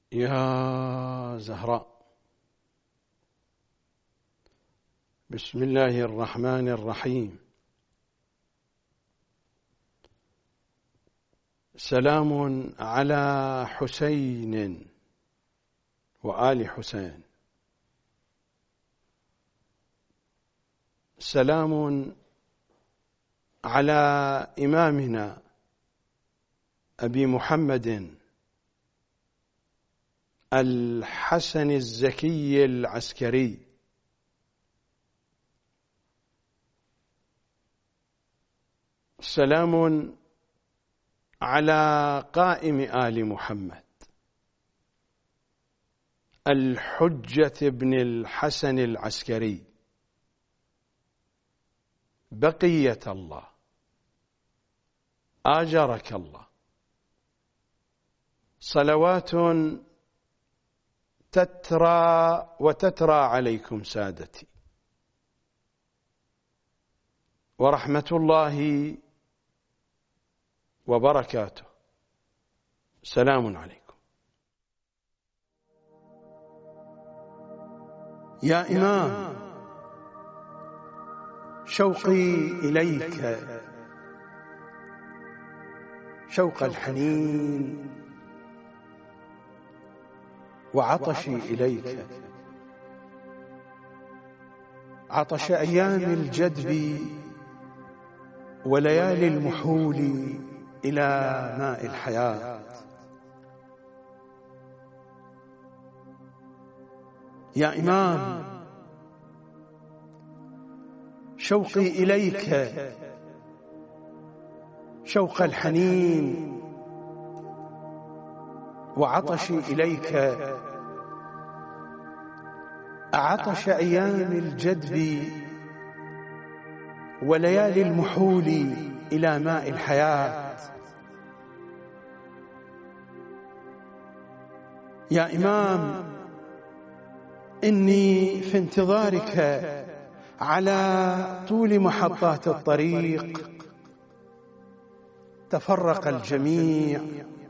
يا زهراء، بسم الله الرحمن الرحيم. سلام على حسين وآل حسين، سلام على إمامنا أبي محمد الحسن الزكي العسكري، سلام على قائم آل محمد الحجة بن الحسن العسكري، بقية الله آجرك الله. صلوات تترى وتترى عليكم سادتي، ورحمة الله وبركاته. سلام عليكم. يا إمام، شوقي إليك شوق الحنين، وعطشي إليك عطش أيام الجدب وليالي المحول إلى ماء الحياة. يا إمام، شوقي إليك شوق الحنين، وعطشي إليك عطش أيام الجدب وليالي المحول إلى ماء الحياة. يا إمام، إني في انتظارك على طول محطات الطريق. تفرق الجميع،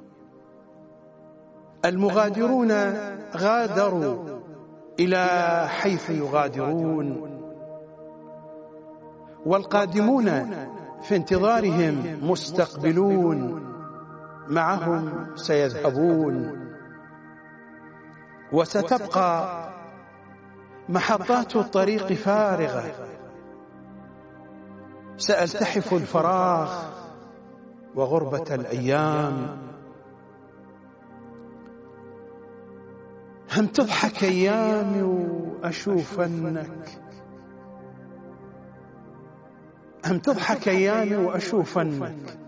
المغادرون غادروا إلى حيث يغادرون، والقادمون في انتظارهم مستقبلون معهم سيذهبون، وستبقى محطات الطريق فارغة. سألتحف الفراغ وغربة الأيام. هم تضحك أيامي وأشوفنك، هم تضحك أيامي وأشوفنك.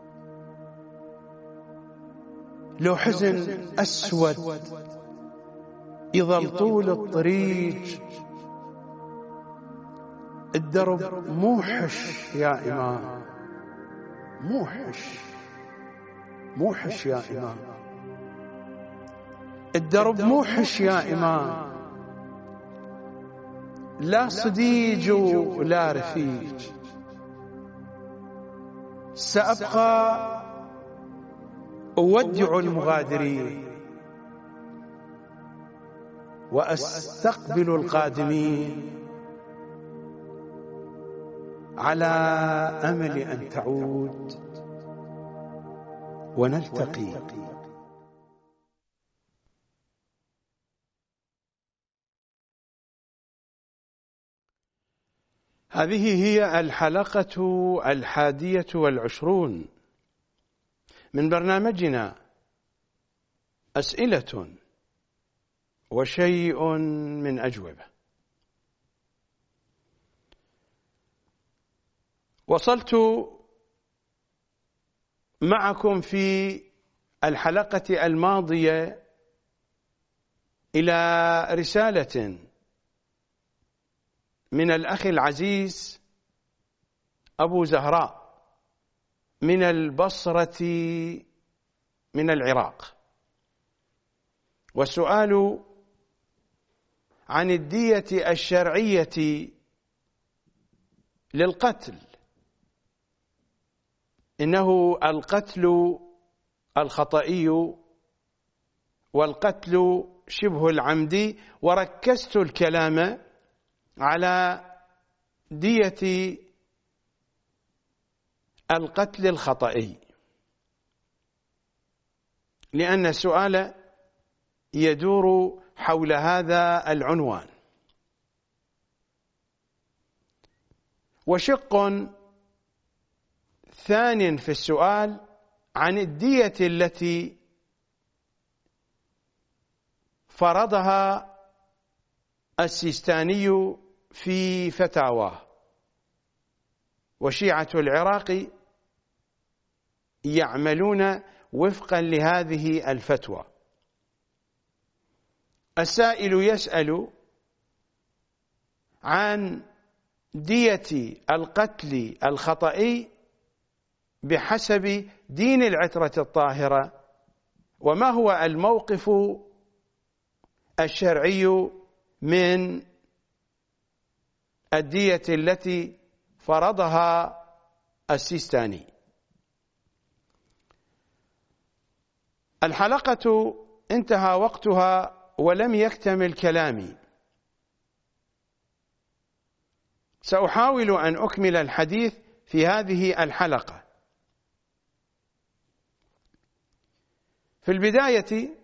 لو حزن أسود يظل طول الطريق، الدرب موحش يا إمام، موحش موحش يا إمام، الدرب موحش يا إمام. لا صديج ولا رفيق، سأبقى أودع المغادرين وأستقبل القادمين، على أمل أن تعود ونلتقي. هذه هي الحلقة 21 من برنامجنا أسئلة وشيء من أجوبة. وصلت معكم في الحلقة الماضية إلى رسالة من الأخ العزيز أبو زهراء من البصرة من العراق، والسؤال عن الدية الشرعية للقتل. إنه القتل الخطئي والقتل شبه العمدي، وركزت الكلام على دية القتل الخطئي، لأن السؤال يدور حول هذا العنوان. وشق ثان في السؤال عن الدية التي فرضها السيستاني في فتاواه، وشيعة العراق يعملون وفقا لهذه الفتوى. السائل يسأل عن دية القتل الخطئي بحسب دين العترة الطاهرة، وما هو الموقف الشرعي من الدية التي فرضها السيستاني. الحلقة انتهى وقتها ولم يكتمل كلامي، سأحاول أن أكمل الحديث في هذه الحلقة. في البداية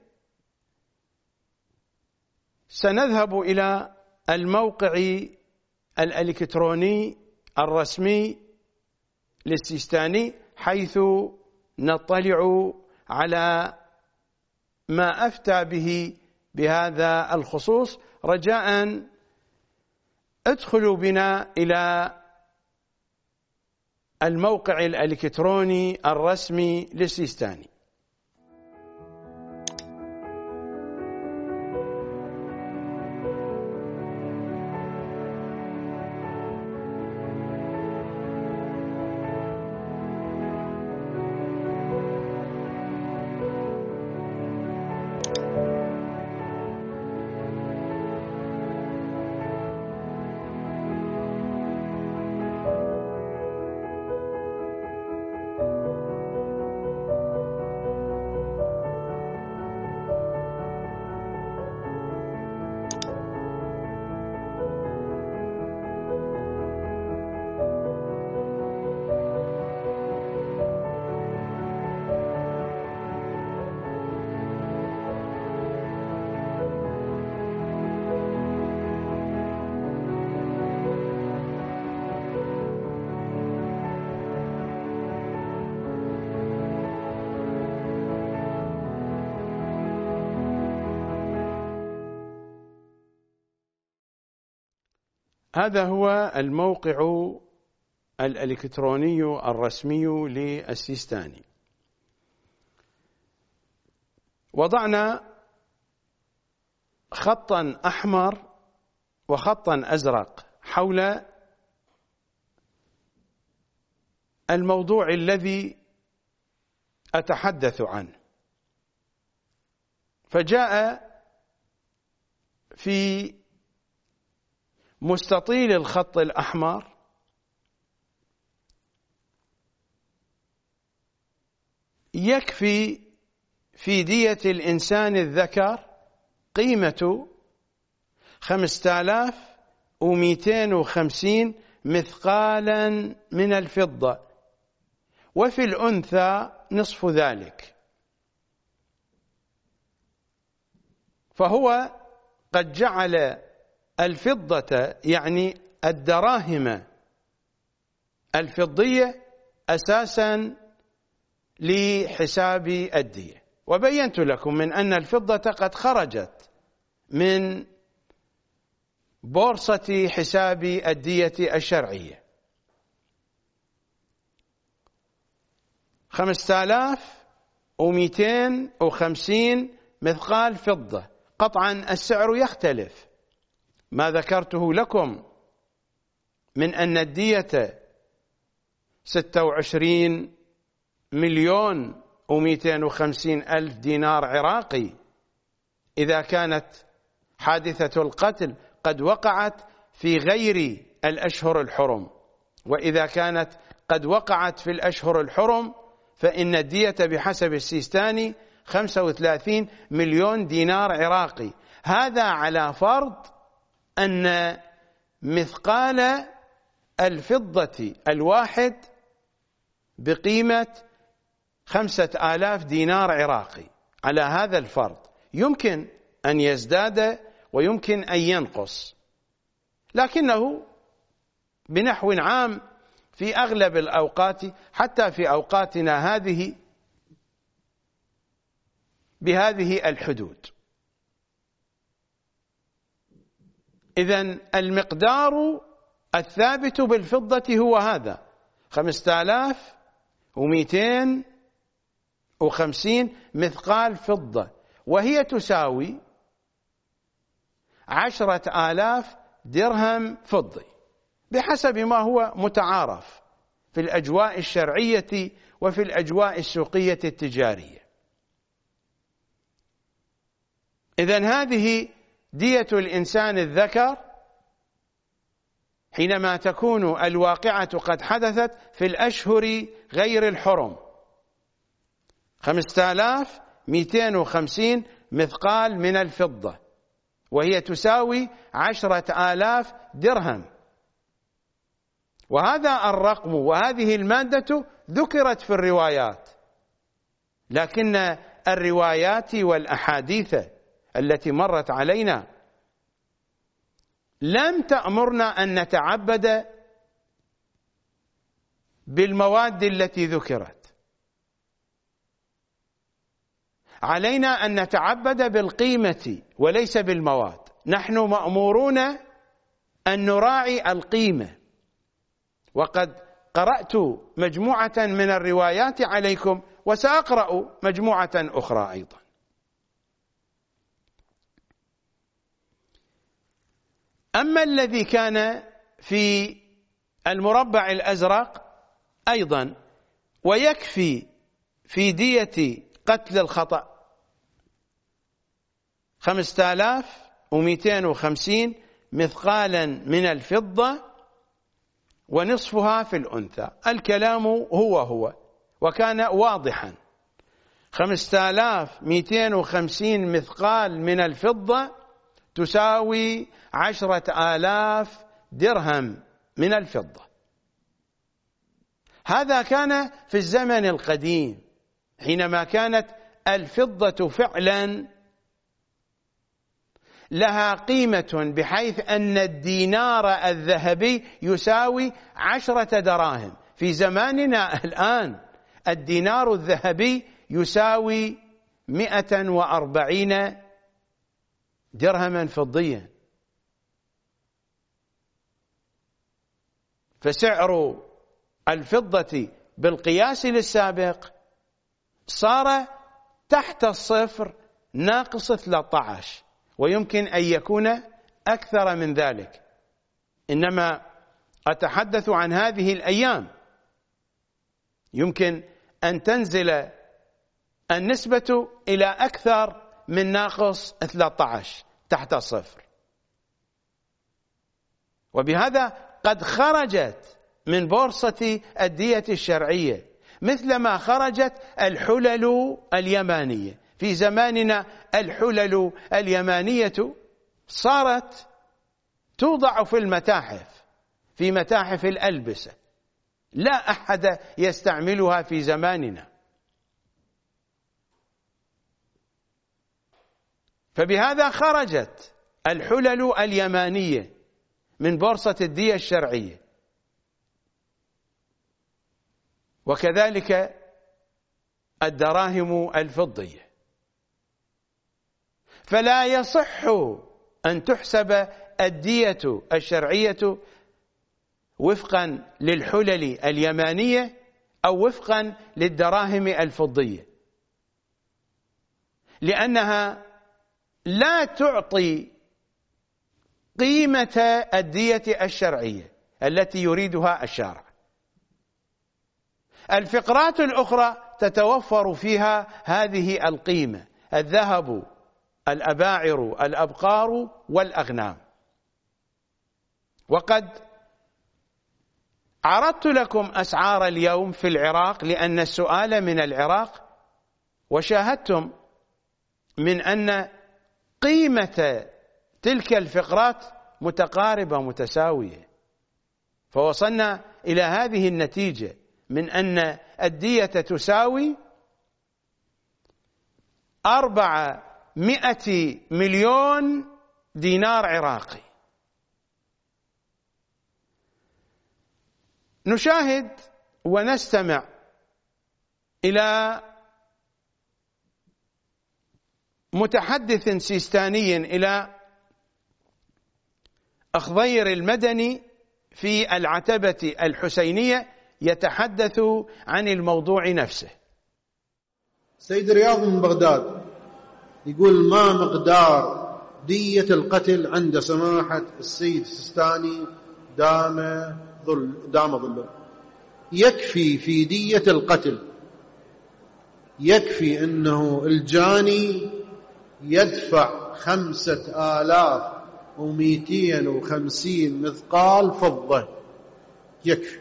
سنذهب إلى الموقع الإلكتروني الرسمي للسيستاني، حيث نطلع على ما أفتى به بهذا الخصوص. رجاء ادخلوا بنا إلى الموقع الإلكتروني الرسمي للسيستاني. هذا هو الموقع الإلكتروني الرسمي للسيستاني. وضعنا خطا أحمر وخطا أزرق حول الموضوع الذي أتحدث عنه، فجاء في مستطيل الخط الأحمر يكفي في دية الإنسان الذكر قيمة 5250 مثقالا من الفضة، وفي الأنثى نصف ذلك. فهو قد جعل الفضة يعني الدراهم الفضية أساسا لحساب الدية. وبينت لكم من أن الفضة قد خرجت من بورصة حساب الدية الشرعية. 5250 مثقال فضة، قطعا السعر يختلف. ما ذكرته لكم من أن الدية 26,250,000 دينار عراقي إذا كانت حادثة القتل قد وقعت في غير الأشهر الحرم، وإذا كانت قد وقعت في الأشهر الحرم فإن الدية بحسب السيستاني 35 مليون دينار عراقي. هذا على فرض أن مثقال الفضة الواحد بقيمة 5000 دينار عراقي. على هذا الفرض يمكن أن يزداد ويمكن أن ينقص، لكنه بنحو عام في أغلب الأوقات، حتى في أوقاتنا هذه، بهذه الحدود. إذن المقدار الثابت بالفضة هو هذا: 5250 مثقال فضة، وهي تساوي 10,000 درهم فضي، بحسب ما هو متعارف في الأجواء الشرعية وفي الأجواء السوقية التجارية. إذن هذه دية الإنسان الذكر حينما تكون الواقعة قد حدثت في الأشهر غير الحرم. 5250 مثقال من الفضة، وهي تساوي 10,000 درهم. وهذا الرقم وهذه المادة ذكرت في الروايات، لكن الروايات والأحاديث التي مرت علينا لم تأمرنا أن نتعبد بالمواد التي ذكرت. علينا أن نتعبد بالقيمة وليس بالمواد. نحن مأمورون أن نراعي القيمة، وقد قرأت مجموعة من الروايات عليكم، وسأقرأ مجموعة أخرى أيضا. أما الذي كان في المربع الأزرق أيضا، ويكفي في دية قتل الخطأ 5250 مثقالا من الفضة ونصفها في الأنثى. الكلام هو وكان واضحا: 5250 مثقال من الفضة تساوي 10,000 درهم من الفضة. هذا كان في الزمن القديم، حينما كانت الفضة فعلا لها قيمة، بحيث أن الدينار الذهبي يساوي 10 دراهم. في زماننا الآن الدينار الذهبي يساوي 140 درهما فضيا. فسعر الفضة بالقياس للسابق صار تحت الصفر ناقص 13، ويمكن أن يكون أكثر من ذلك. إنما أتحدث عن هذه الأيام، يمكن أن تنزل النسبة إلى أكثر من ناقص 13 تحت الصفر. وبهذا قد خرجت من بورصة الدية الشرعية، مثلما خرجت الحلل اليمانية. في زماننا الحلل اليمانية صارت توضع في المتاحف، في متاحف الألبسة، لا أحد يستعملها في زماننا. فبهذا خرجت الحلل اليمانية من بورصة الدية الشرعية. وكذلك الدراهم الفضية. فلا يصح أن تحسب الدية الشرعية وفقا للحلل اليمانية أو وفقا للدراهم الفضية، لأنها لا تعطي قيمة الدية الشرعية التي يريدها الشارع. الفقرات الأخرى تتوفر فيها هذه القيمة: الذهب، الأباعر، الأبقار، والأغنام. وقد عرضت لكم أسعار اليوم في العراق، لأن السؤال من العراق، وشاهدتم من أن قيمة تلك الفقرات متقاربة متساوية، فوصلنا إلى هذه النتيجة من أن الدية تساوي 400 مليون دينار عراقي. نشاهد ونستمع إلى متحدث سيستاني إلى أخضير المدني في العتبة الحسينية يتحدث عن الموضوع نفسه. سيد رياض من بغداد يقول: ما مقدار دية القتل عند سماحة السيد السيستاني دام ظله؟ يكفي في دية القتل، يكفي أنه الجاني يدفع 5250 مثقال فضة، يكفي.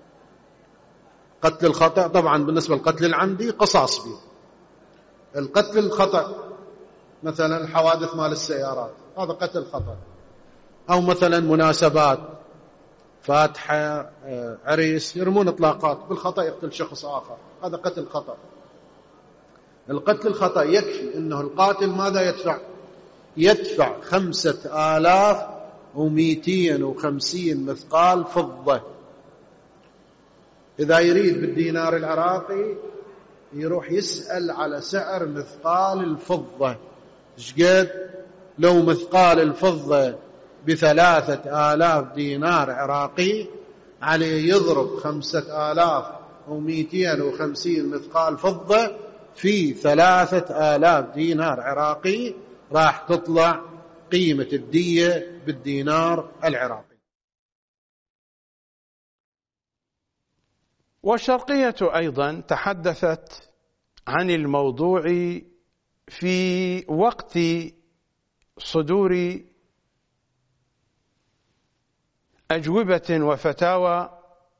قتل الخطأ طبعا بالنسبة للقتل العمدي قصاص به. القتل الخطأ مثلا الحوادث مال السيارات هذا قتل خطأ، أو مثلا مناسبات فاتحة عريس يرمون إطلاقات بالخطأ يقتل شخص آخر، هذا قتل خطأ. القتل الخطأ يكفي أنه القاتل ماذا يدفع؟ يدفع 5250 مثقال فضة. إذا يريد بالدينار العراقي يروح يسأل على سعر مثقال الفضة شقد. لو مثقال الفضة ب3000 دينار عراقي، عليه يضرب 5250 مثقال فضة في 3000 دينار عراقي، راح تطلع قيمة الدية بالدينار العراقي. والشرقية أيضا تحدثت عن الموضوع في وقت صدور أجوبة وفتاوى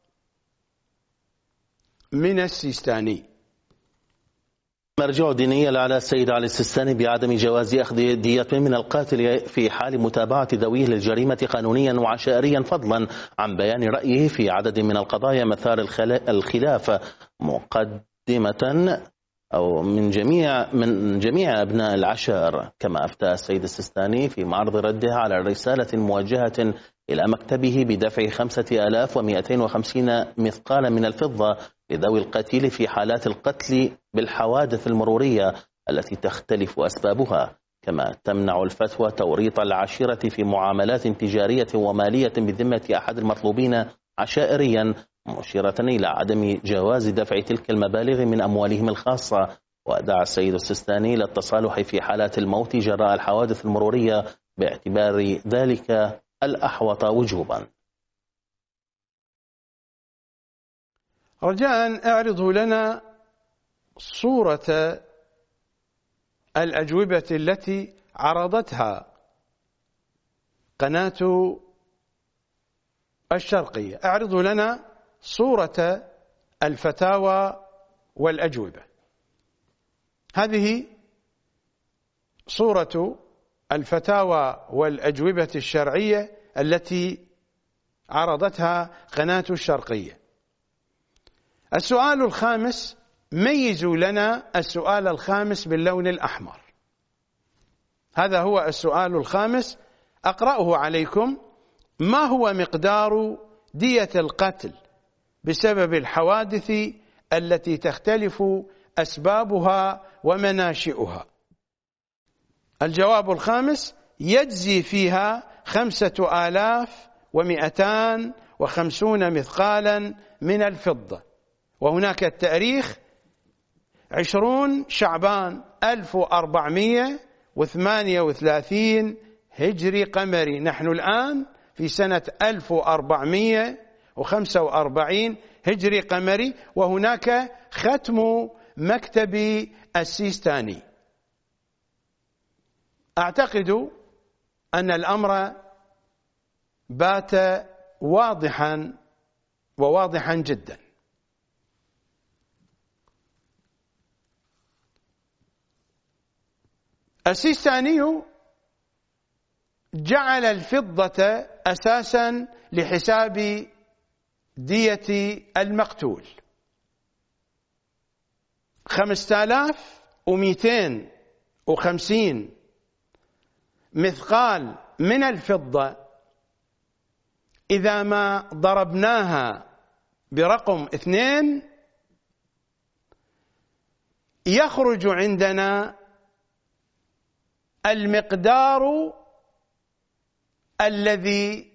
من السيستاني. مرجع ديني على السيد علي السيستاني بعدم جواز أخذ دية من القاتل في حال متابعة ذويه للجريمة قانونيا وعشائريا، فضلا عن بيان رأيه في عدد من القضايا مثار الخلاف مقدمة أو من جميع أبناء العشائر. كما أفتى السيد السيستاني في معرض رده على رسالة موجهة إلى مكتبه بدفع 5250 مثقالا من الفضة لذوي القتيل في حالات القتل بالحوادث المرورية التي تختلف أسبابها. كما تمنع الفتوى توريط العشيرة في معاملات تجارية ومالية بذمة أحد المطلوبين عشائريا، مشيرة إلى عدم جواز دفع تلك المبالغ من أموالهم الخاصة. ودعا السيد السيستاني إلى التصالح في حالات الموت جراء الحوادث المرورية باعتبار ذلك الأحوط وجوبا. رجاء اعرضوا لنا صورة الأجوبة التي عرضتها قناة الشرقية. اعرضوا لنا صورة الفتاوى والأجوبة. هذه صورة الفتاوى والأجوبة الشرعية التي عرضتها قناة الشرقية. السؤال الخامس، ميزوا لنا السؤال الخامس باللون الأحمر. هذا هو السؤال الخامس، أقرأه عليكم. ما هو مقدار دية القتل بسبب الحوادث التي تختلف أسبابها ومناشئها؟ الجواب الخامس: يجزي فيها 5250 مثقالا من الفضة. وهناك التاريخ 20 شعبان 1438 هجري قمري. نحن الآن في سنة 1445 هجري قمري، وهناك ختم مكتب السيستاني. أعتقد أن الأمر بات واضحا جدا. السيستاني جعل الفضة أساسا لحساب دية المقتول 5250 مثقال من الفضة. إذا ما ضربناها برقم 2 يخرج عندنا المقدار الذي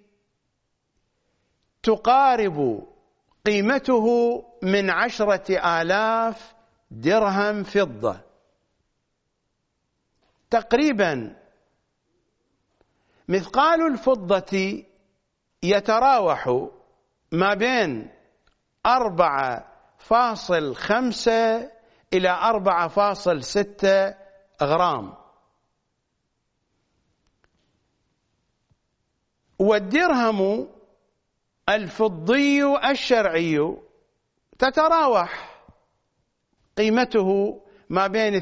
تقارب قيمته من 10,000 درهم فضة تقريبا. مثقال الفضة يتراوح ما بين 4.5 إلى 4.6 غرام، والدرهم الفضي الشرعي تتراوح قيمته ما بين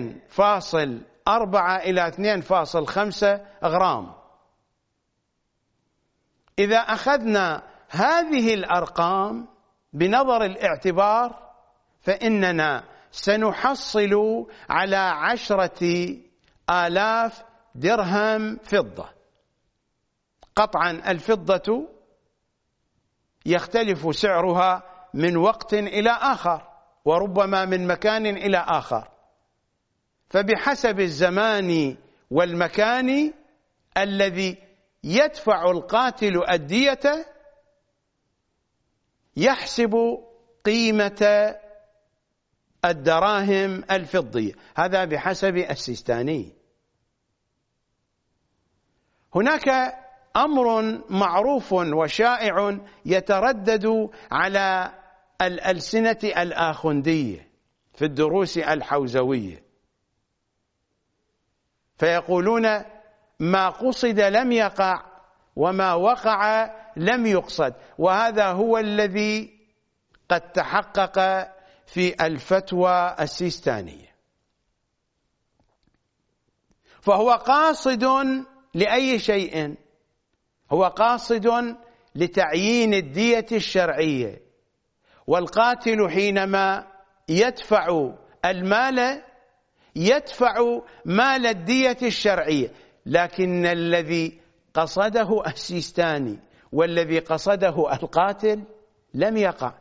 2.4 إلى 2.5 غرام. إذا أخذنا هذه الأرقام بنظر الاعتبار فإننا سنحصل على 10,000 درهم فضة. قطعا الفضة يختلف سعرها من وقت إلى آخر وربما من مكان إلى آخر، فبحسب الزمان والمكان الذي يدفع القاتل الدية يحسب قيمة الدراهم الفضية. هذا بحسب السيستاني. هناك أمر معروف وشائع يتردد على الألسنة الآخوندية في الدروس الحوزوية، فيقولون ما قصد لم يقع وما وقع لم يقصد، وهذا هو الذي قد تحقق في الفتوى السيستانية. فهو قاصد لأي شيء، هو قاصد لتعيين الدية الشرعية، والقاتل حينما يدفع المال يدفع مال الدية الشرعية، لكن الذي قصده السيستاني والذي قصده القاتل لم يقع،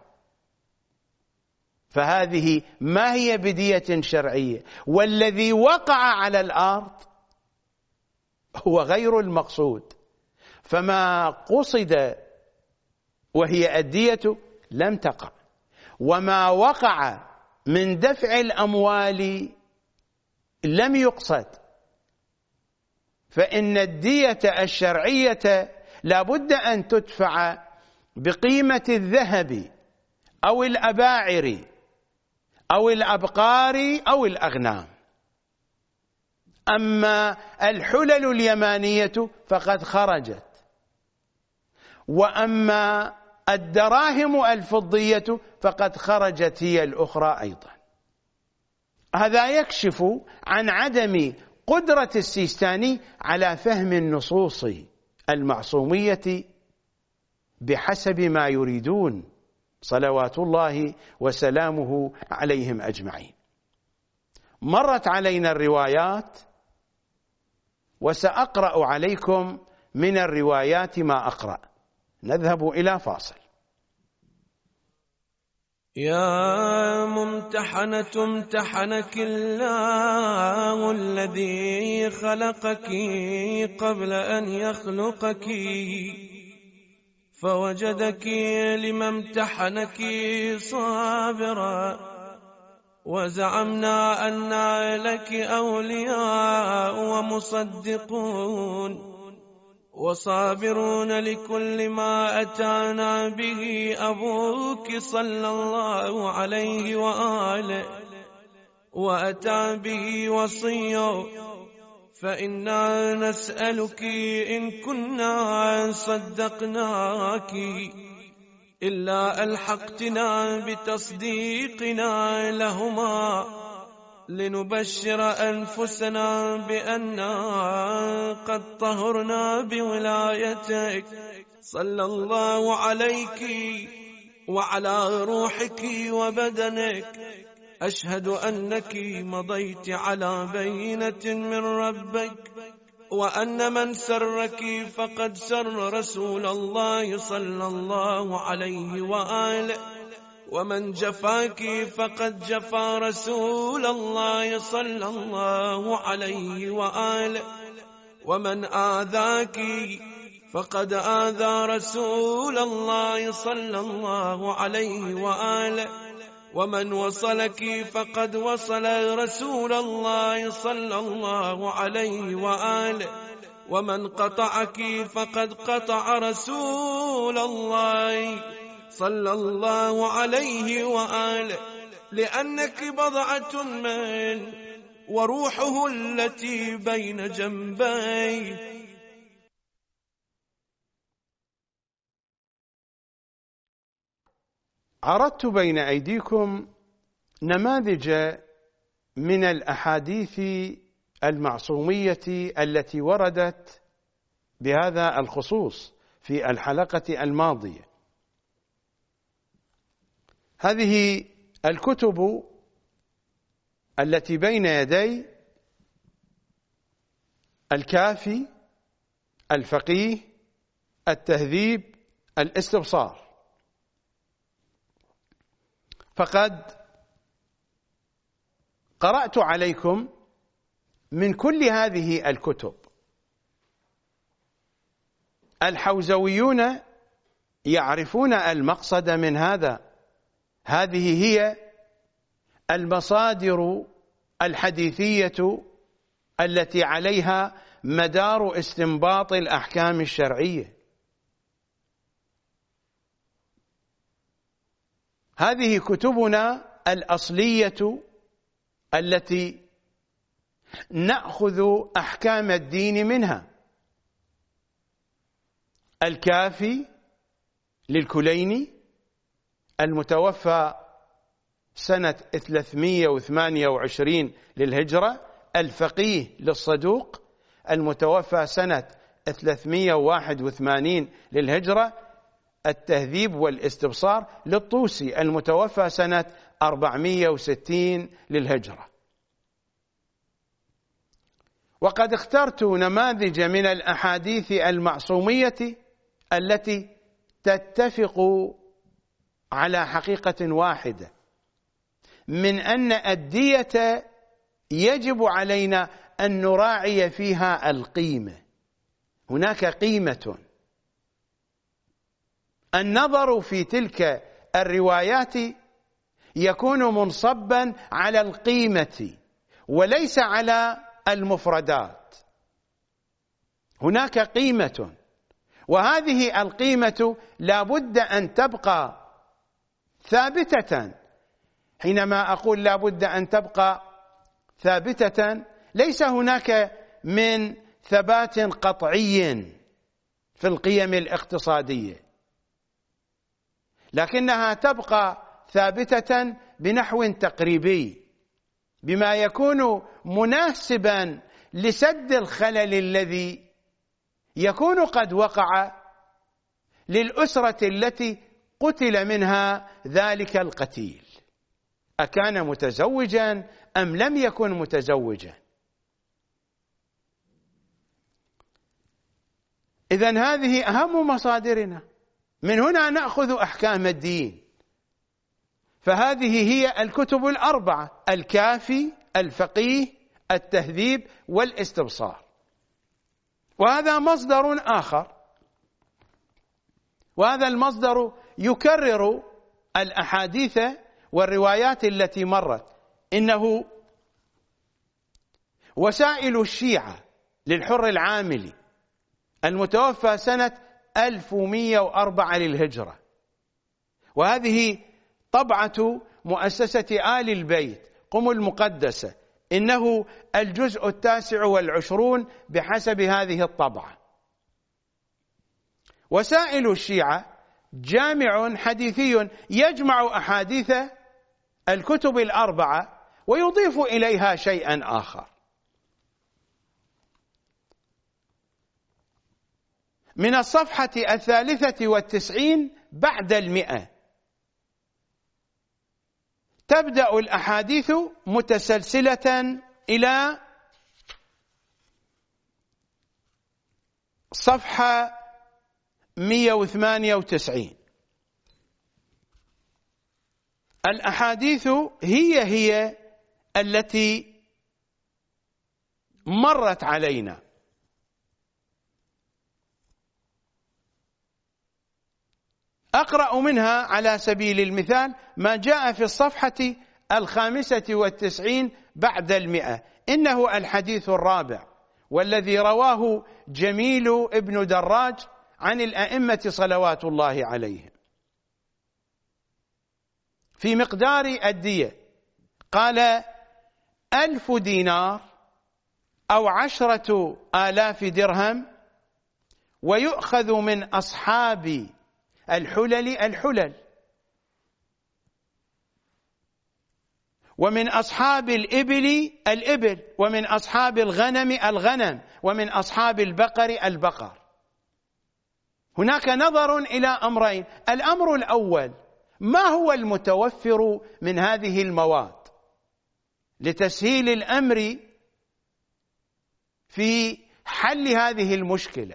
فهذه ما هي بدية شرعية، والذي وقع على الأرض هو غير المقصود، فما قصد وهي الدية لم تقع، وما وقع من دفع الأموال لم يقصد، فإن الدية الشرعية لا بد أن تدفع بقيمة الذهب أو الأباعر أو الأبقار أو الأغنام. أما الحلل اليمانية فقد خرجت، وأما الدراهم الفضية فقد خرجت هي الأخرى أيضا. هذا يكشف عن عدم قدرة السيستاني على فهم النصوص المعصومية بحسب ما يريدون صلوات الله وسلامه عليهم أجمعين. مرت علينا الروايات، وسأقرأ عليكم من الروايات ما أقرأ. نذهب إلى فاصل. يا ممتحنة امتحنك الله الذي خلقك قبل أن يخلقك، فوجدك لما امتحنك صابرا، وزعمنا أن لك أولياء ومصدقون وصابرون لكل ما أتانا به أبوك صلى الله عليه وآله، وأتى به وصيه، فإنا نسألك إن كنا صدقناك إلا ألحقتنا بتصديقنا لهما لنبشر أنفسنا بأننا قد طهرنا بولايتك. صلى الله عليك وعلى روحك وبدنك. أشهد أنك مضيت على بينة من ربك، وأن من سرك فقد سر رسول الله صلى الله عليه وآله، ومن جفاك فقد جفا رسول الله صلى الله عليه وآله، ومن آذاك فقد آذى رسول الله صلى الله عليه وآله، ومن وصلك فقد وصل رسول الله صلى الله عليه وآله، ومن قطعك فقد قطع رسول الله صلى الله عليه وآله، لأنك بضعة من وروحه التي بين جنبيه. عرضت بين أيديكم نماذج من الأحاديث المعصومية التي وردت بهذا الخصوص في الحلقة الماضية. هذه الكتب التي بين يدي: الكافي، الفقيه، التهذيب، الاستبصار. فقد قرأت عليكم من كل هذه الكتب. الحوزويون يعرفون المقصد من هذا. هذه هي المصادر الحديثية التي عليها مدار استنباط الأحكام الشرعية. هذه كتبنا الأصلية التي نأخذ أحكام الدين منها: الكافي للكليني المتوفى سنة 328 للهجرة، الفقيه للصدوق المتوفى سنة 381 للهجرة، التهذيب والاستبصار للطوسي المتوفى سنة 460 للهجرة. وقد اخترت نماذج من الأحاديث المعصومية التي تتفق على حقيقة واحدة، من أن الدية يجب علينا أن نراعي فيها القيمة. هناك قيمة. النظر في تلك الروايات يكون منصبا على القيمة وليس على المفردات. هناك قيمة، وهذه القيمة لا بد أن تبقى ثابتة. حينما أقول لا بد أن تبقى ثابتة، ليس هناك من ثبات قطعي في القيم الاقتصادية، لكنها تبقى ثابتة بنحو تقريبي، بما يكون مناسبا لسد الخلل الذي يكون قد وقع للأسرة التي قتل منها ذلك القتيل، أكان متزوجا أم لم يكن متزوجا. إذن هذه أهم مصادرنا، من هنا نأخذ أحكام الدين. فهذه هي الكتب الأربعة: الكافي، الفقيه، التهذيب، والاستبصار. وهذا مصدر آخر، وهذا المصدر يكرر الأحاديث والروايات التي مرت. إنه وسائل الشيعة للحر العاملي المتوفى سنة 1104 للهجرة، وهذه طبعة مؤسسة آل البيت قم المقدسة. إنه الجزء 29 بحسب هذه الطبعة. وسائل الشيعة جامع حديثي يجمع أحاديث الكتب الأربعة ويضيف إليها شيئا آخر. من الصفحة 93 بعد 100 تبدأ الأحاديث متسلسلة إلى صفحة 198. الأحاديث هي التي مرت علينا. أقرأ منها على سبيل المثال ما جاء في الصفحة 95 بعد 100. إنه الحديث الرابع، والذي رواه جميل ابن دراج عن الأئمة صلوات الله عليهم في مقدار الدية. قال: 1000 دينار أو 10,000 درهم، ويؤخذ من أصحاب الحلل، ومن أصحاب الإبل، ومن أصحاب الغنم، ومن أصحاب البقر. هناك نظر إلى أمرين. الأمر الأول: ما هو المتوفر من هذه المواد لتسهيل الأمر في حل هذه المشكلة؟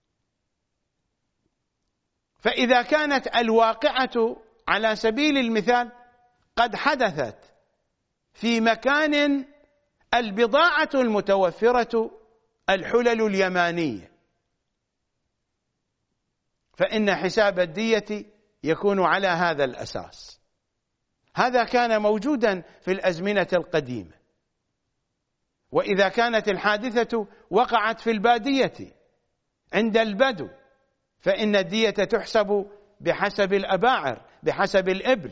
فإذا كانت الواقعة على سبيل المثال قد حدثت في مكان البضاعة المتوفرة الحلل اليمانية، فإن حساب الدية يكون على هذا الأساس. هذا كان موجودا في الأزمنة القديمة. وإذا كانت الحادثة وقعت في البادية عند البدو، فإن الدية تحسب بحسب الأباعر، بحسب الإبل.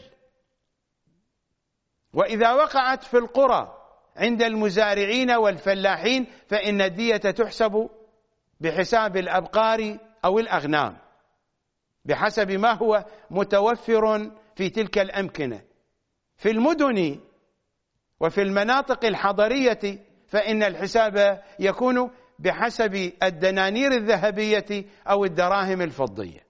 وإذا وقعت في القرى عند المزارعين والفلاحين، فإن الدية تحسب بحساب الأبقار أو الأغنام، بحسب ما هو متوفر في تلك الأمكنة. في المدن وفي المناطق الحضرية فإن الحساب يكون بحسب الدنانير الذهبية أو الدراهم الفضية.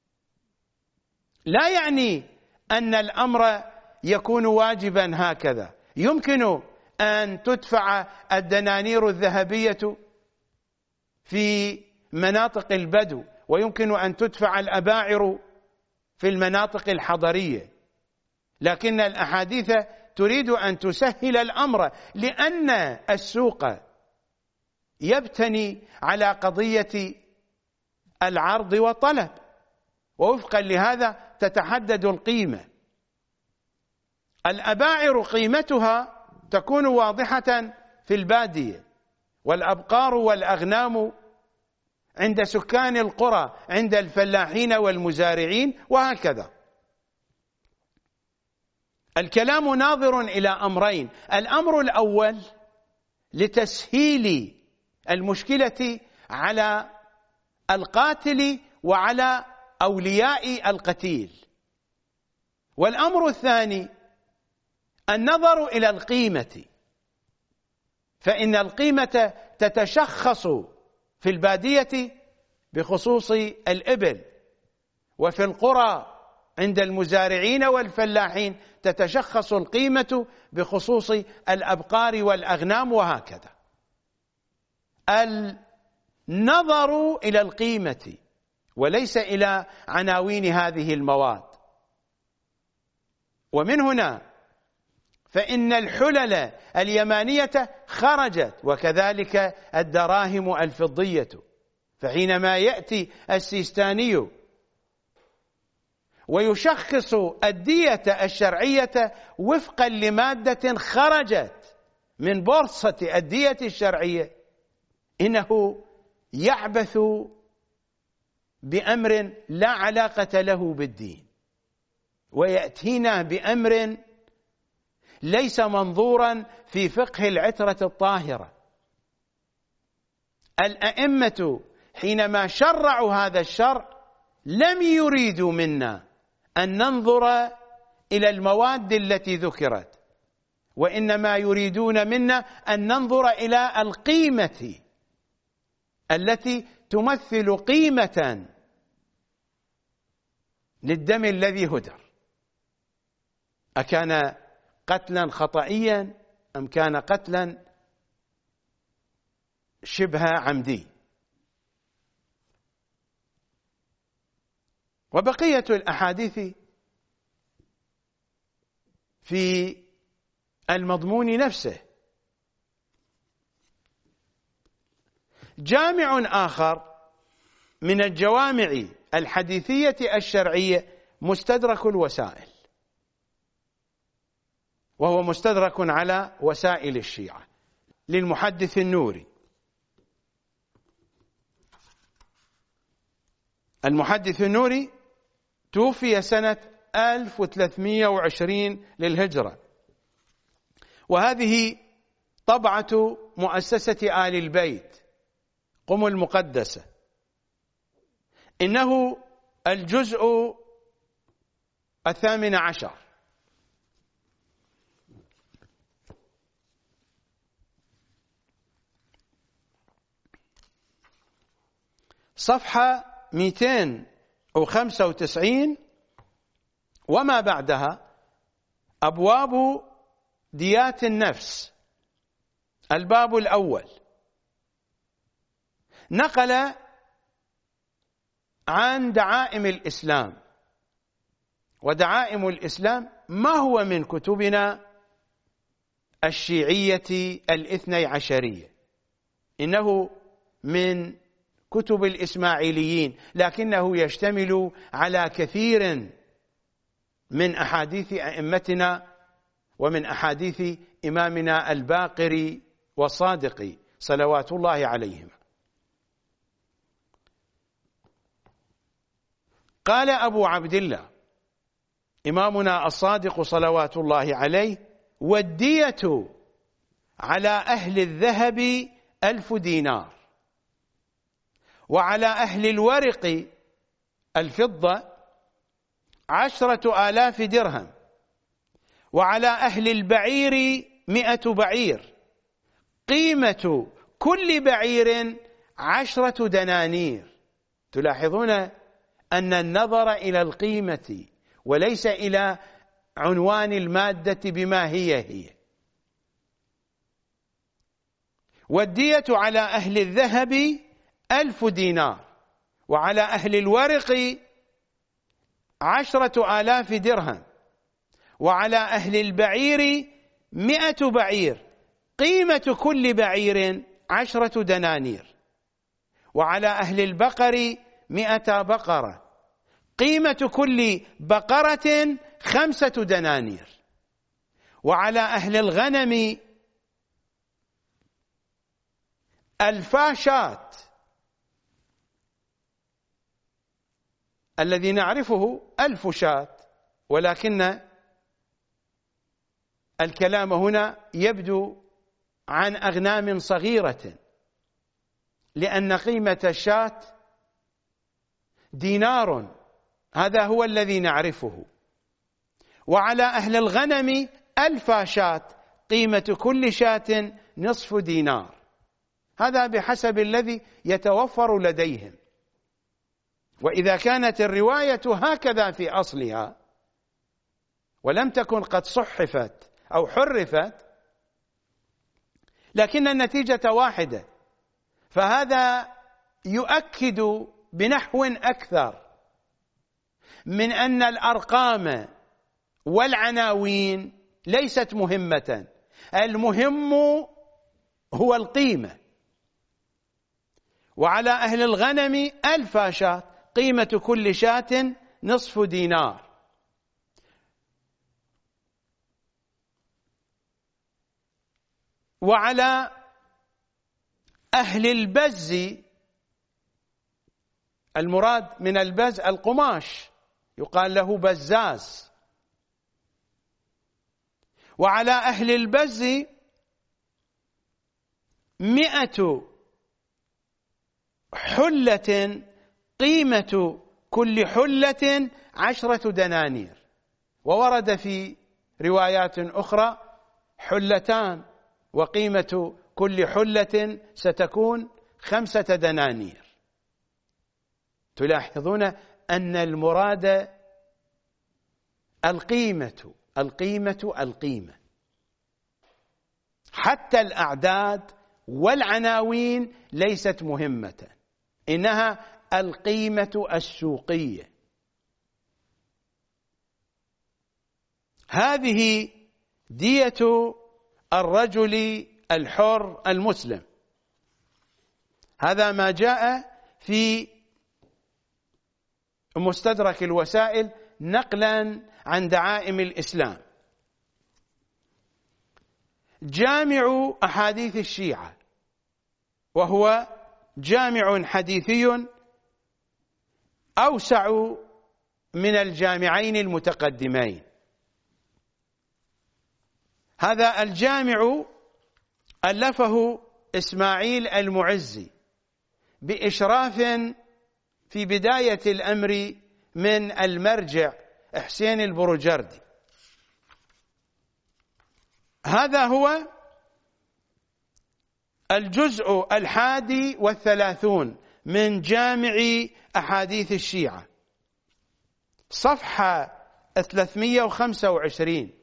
لا يعني أن الأمر يكون واجبا هكذا. يمكن أن تدفع الدنانير الذهبية في مناطق البدو، ويمكن أن تدفع الأباعر في المناطق الحضرية، لكن الأحاديث تريد أن تسهل الأمر، لأن السوق يبتني على قضية العرض والطلب، ووفقا لهذا تتحدد القيمة. الأباعر قيمتها تكون واضحة في البادية، والأبقار والأغنام عند سكان القرى، عند الفلاحين والمزارعين، وهكذا. الكلام ناظر إلى أمرين. الأمر الأول لتسهيل المشكلة على القاتل وعلى أولياء القتيل، والأمر الثاني النظر إلى القيمة، فإن القيمة تتشخص في البادية بخصوص الإبل، وفي القرى عند المزارعين والفلاحين تتشخص القيمة بخصوص الأبقار والأغنام، وهكذا. النظر إلى القيمة وليس إلى عناوين هذه المواد. ومن هنا فإن الحلل اليمانية خرجت، وكذلك الدراهم الفضية. فحينما يأتي السيستاني ويشخص الدية الشرعية وفقا لمادة خرجت من بورصة الدية الشرعية، إنه يعبث بأمر لا علاقة له بالدين، ويأتينا بأمر ليس منظورا في فقه العترة الطاهرة. الأئمة حينما شرعوا هذا الشرع لم يريدوا منا أن ننظر إلى المواد التي ذكرت، وإنما يريدون منا أن ننظر إلى القيمة التي تمثل قيمة للدم الذي هدر، أكان قتلا خطئيا أم كان قتلا شبه عمدي. وبقية الأحاديث في المضمون نفسه. جامع آخر من الجوامع الحديثية الشرعية مستدرك الوسائل، وهو مستدرك على وسائل الشيعة للمحدث النوري. المحدث النوري توفي سنة 1320 للهجرة، وهذه طبعة مؤسسة آل البيت قم المقدسة. إنه الجزء 18، صفحة 295 وما بعدها. أبواب ديات النفس، الباب الأول، نقل عن دعائم الإسلام. ودعائم الإسلام ما هو من كتبنا الشيعية الاثني عشرية، إنه من كتب الإسماعيليين، لكنه يشتمل على كثير من أحاديث أئمتنا ومن أحاديث إمامنا الباقر والصادق صلوات الله عليهم. قال أبو عبد الله إمامنا الصادق صلوات الله عليه: والدية على أهل الذهب 1000 دينار، وعلى أهل الورق الفضة 10,000 درهم، وعلى أهل البعير 100 بعير، قيمة كل بعير 10 دنانير. تلاحظون أن النظر إلى القيمة وليس إلى عنوان المادة بما هي. والدية على أهل الذهب 1000 دينار، وعلى أهل الورق 10,000 درهم، وعلى أهل البعير 100 بعير، قيمة كل بعير 10 دنانير، وعلى أهل البقر 100 بقرة، قيمة كل بقرة 5 دنانير، وعلى أهل الغنم 1000 شاة. الذي نعرفه 1000 شاة، ولكن الكلام هنا يبدو عن أغنام صغيرة، لأن قيمة الشاة دينار، هذا هو الذي نعرفه. وعلى أهل الغنم 1000 شاة، قيمة كل شاة نصف دينار، هذا بحسب الذي يتوفر لديهم. وإذا كانت الرواية هكذا في أصلها ولم تكن قد صحفت أو حرفت، لكن النتيجة واحدة، فهذا يؤكد بنحو أكثر من أن الأرقام والعناوين ليست مهمة، المهم هو القيمة. وعلى أهل الغنم 1000 شاة، قيمة كل شاة نصف دينار. وعلى أهل البز، المراد من البز القماش، يقال له بزاز. وعلى أهل البز 100 حلة، قيمة كل حلة 10 دنانير. وورد في روايات أخرى حلتان، وقيمة كل حلة ستكون 5 دنانير. تلاحظون أن المراد القيمة القيمة القيمة، حتى الأعداد والعناوين ليست مهمة، إنها القيمة السوقية. هذه دية الرجل الحر المسلم. هذا ما جاء في مستدرك الوسائل نقلا عن دعائم الإسلام. جامع أحاديث الشيعة، وهو جامع حديثي أوسع من الجامعين المتقدمين. هذا الجامع ألفه إسماعيل المعزي بإشراف في بداية الأمر من المرجع حسين البروجردي. هذا هو الجزء 31 من جامع أحاديث الشيعة، صفحة 325.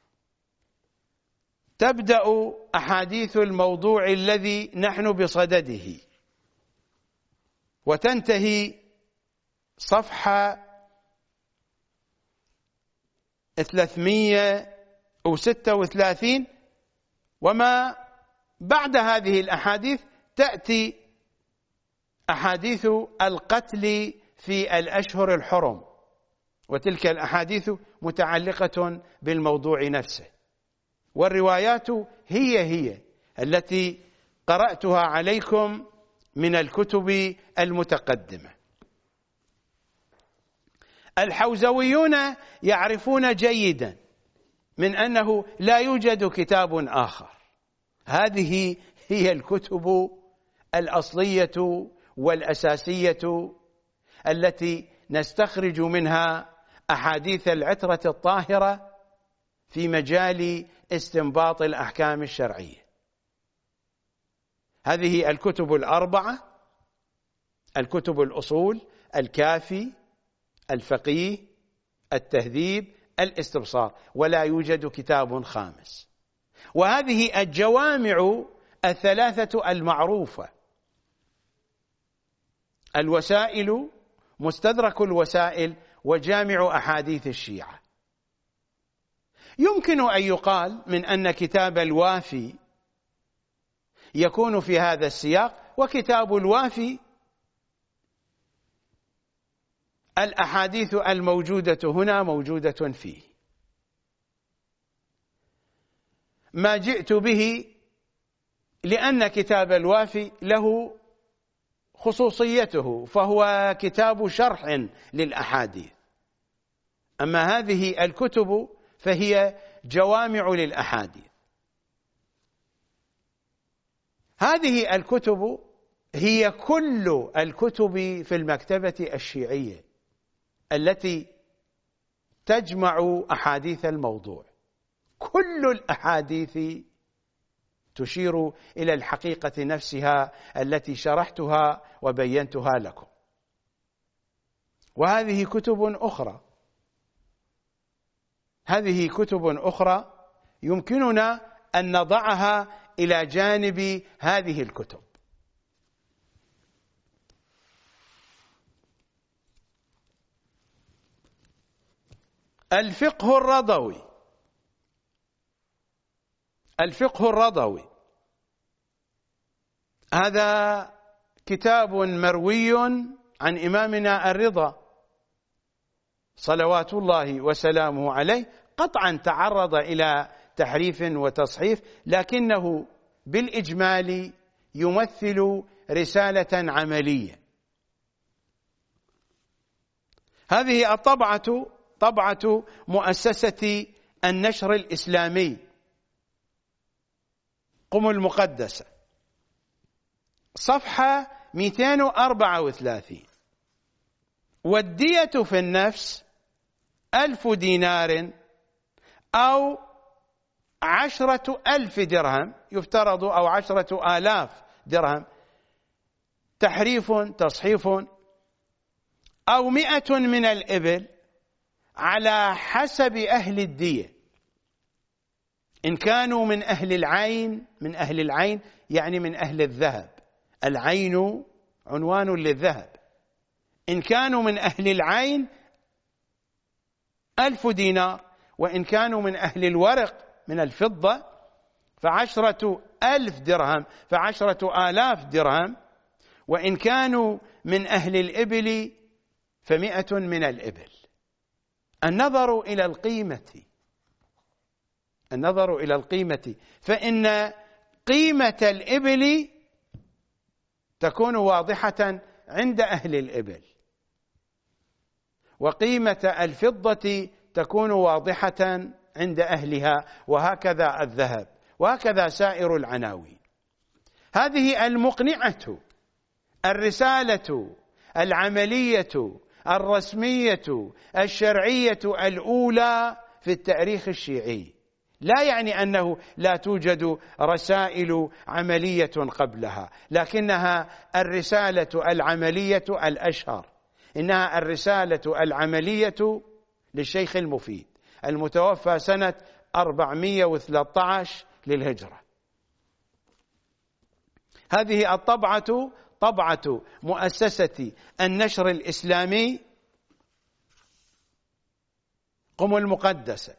تبدأ أحاديث الموضوع الذي نحن بصدده، وتنتهي صفحة 336. وما بعد هذه الأحاديث تأتي أحاديث القتل في الأشهر الحرم، وتلك الأحاديث متعلقة بالموضوع نفسه، والروايات هي التي قرأتها عليكم من الكتب المتقدمة. الحوزويون يعرفون جيدا من أنه لا يوجد كتاب آخر. هذه هي الكتب الأصلية والأساسية التي نستخرج منها أحاديث العترة الطاهرة في مجال استنباط الأحكام الشرعية. هذه الكتب الأربعة: الكتب الأصول، الكافي، الفقيه، التهذيب، الاستبصار، ولا يوجد كتاب خامس. وهذه الجوامع الثلاثة المعروفة: الوسائل، مستدرك الوسائل، وجامع أحاديث الشيعة. يمكن أن يقال من أن كتاب الوافي يكون في هذا السياق، وكتاب الوافي الأحاديث الموجودة هنا موجودة فيه. ما جئت به لأن كتاب الوافي له خصوصيته، فهو كتاب شرح للأحاديث. أما هذه الكتب فهي جوامع للأحاديث. هذه الكتب هي كل الكتب في المكتبة الشيعية التي تجمع أحاديث الموضوع. كل الأحاديث تشير إلى الحقيقة نفسها التي شرحتها وبينتها لكم. وهذه كتب أخرى، هذه كتب أخرى يمكننا أن نضعها إلى جانب هذه الكتب. الفقه الرضوي. الفقه الرضوي هذا كتاب مروي عن إمامنا الرضا صلوات الله وسلامه عليه. قطعا تعرض إلى تحريف وتصحيف، لكنه بالإجمال يمثل رسالة عملية. هذه الطبعة طبعة مؤسسة النشر الإسلامي قم المقدسة، صفحة 234. والدية في النفس 1000 دينار أو 10,000 درهم يفترض، أو 10,000 درهم، تحريف تصحيف، أو 100 من الإبل على حسب أهل الدية. إن كانوا من أهل العين يعني من أهل الذهب، العين عنوان للذهب. إن كانوا من أهل العين 1000 دينار، وإن كانوا من أهل الورق من الفضة ف10,000 درهم، ف10,000 درهم، وإن كانوا من أهل الإبل ف100 من الإبل. النظر إلى القيمة، فإن قيمة الإبل تكون واضحة عند أهل الإبل، وقيمة الفضة تكون واضحة عند أهلها، وهكذا الذهب، وهكذا سائر العناوين. هذه المقنعة، الرسالة العملية الرسمية الشرعية الأولى في التاريخ الشيعي. لا يعني أنه لا توجد رسائل عملية قبلها، لكنها الرسالة العملية الأشهر. إنها الرسالة العملية للشيخ المفيد المتوفى سنة 413 للهجرة. هذه الطبعة طبعة مؤسسة النشر الإسلامي قم المقدسة،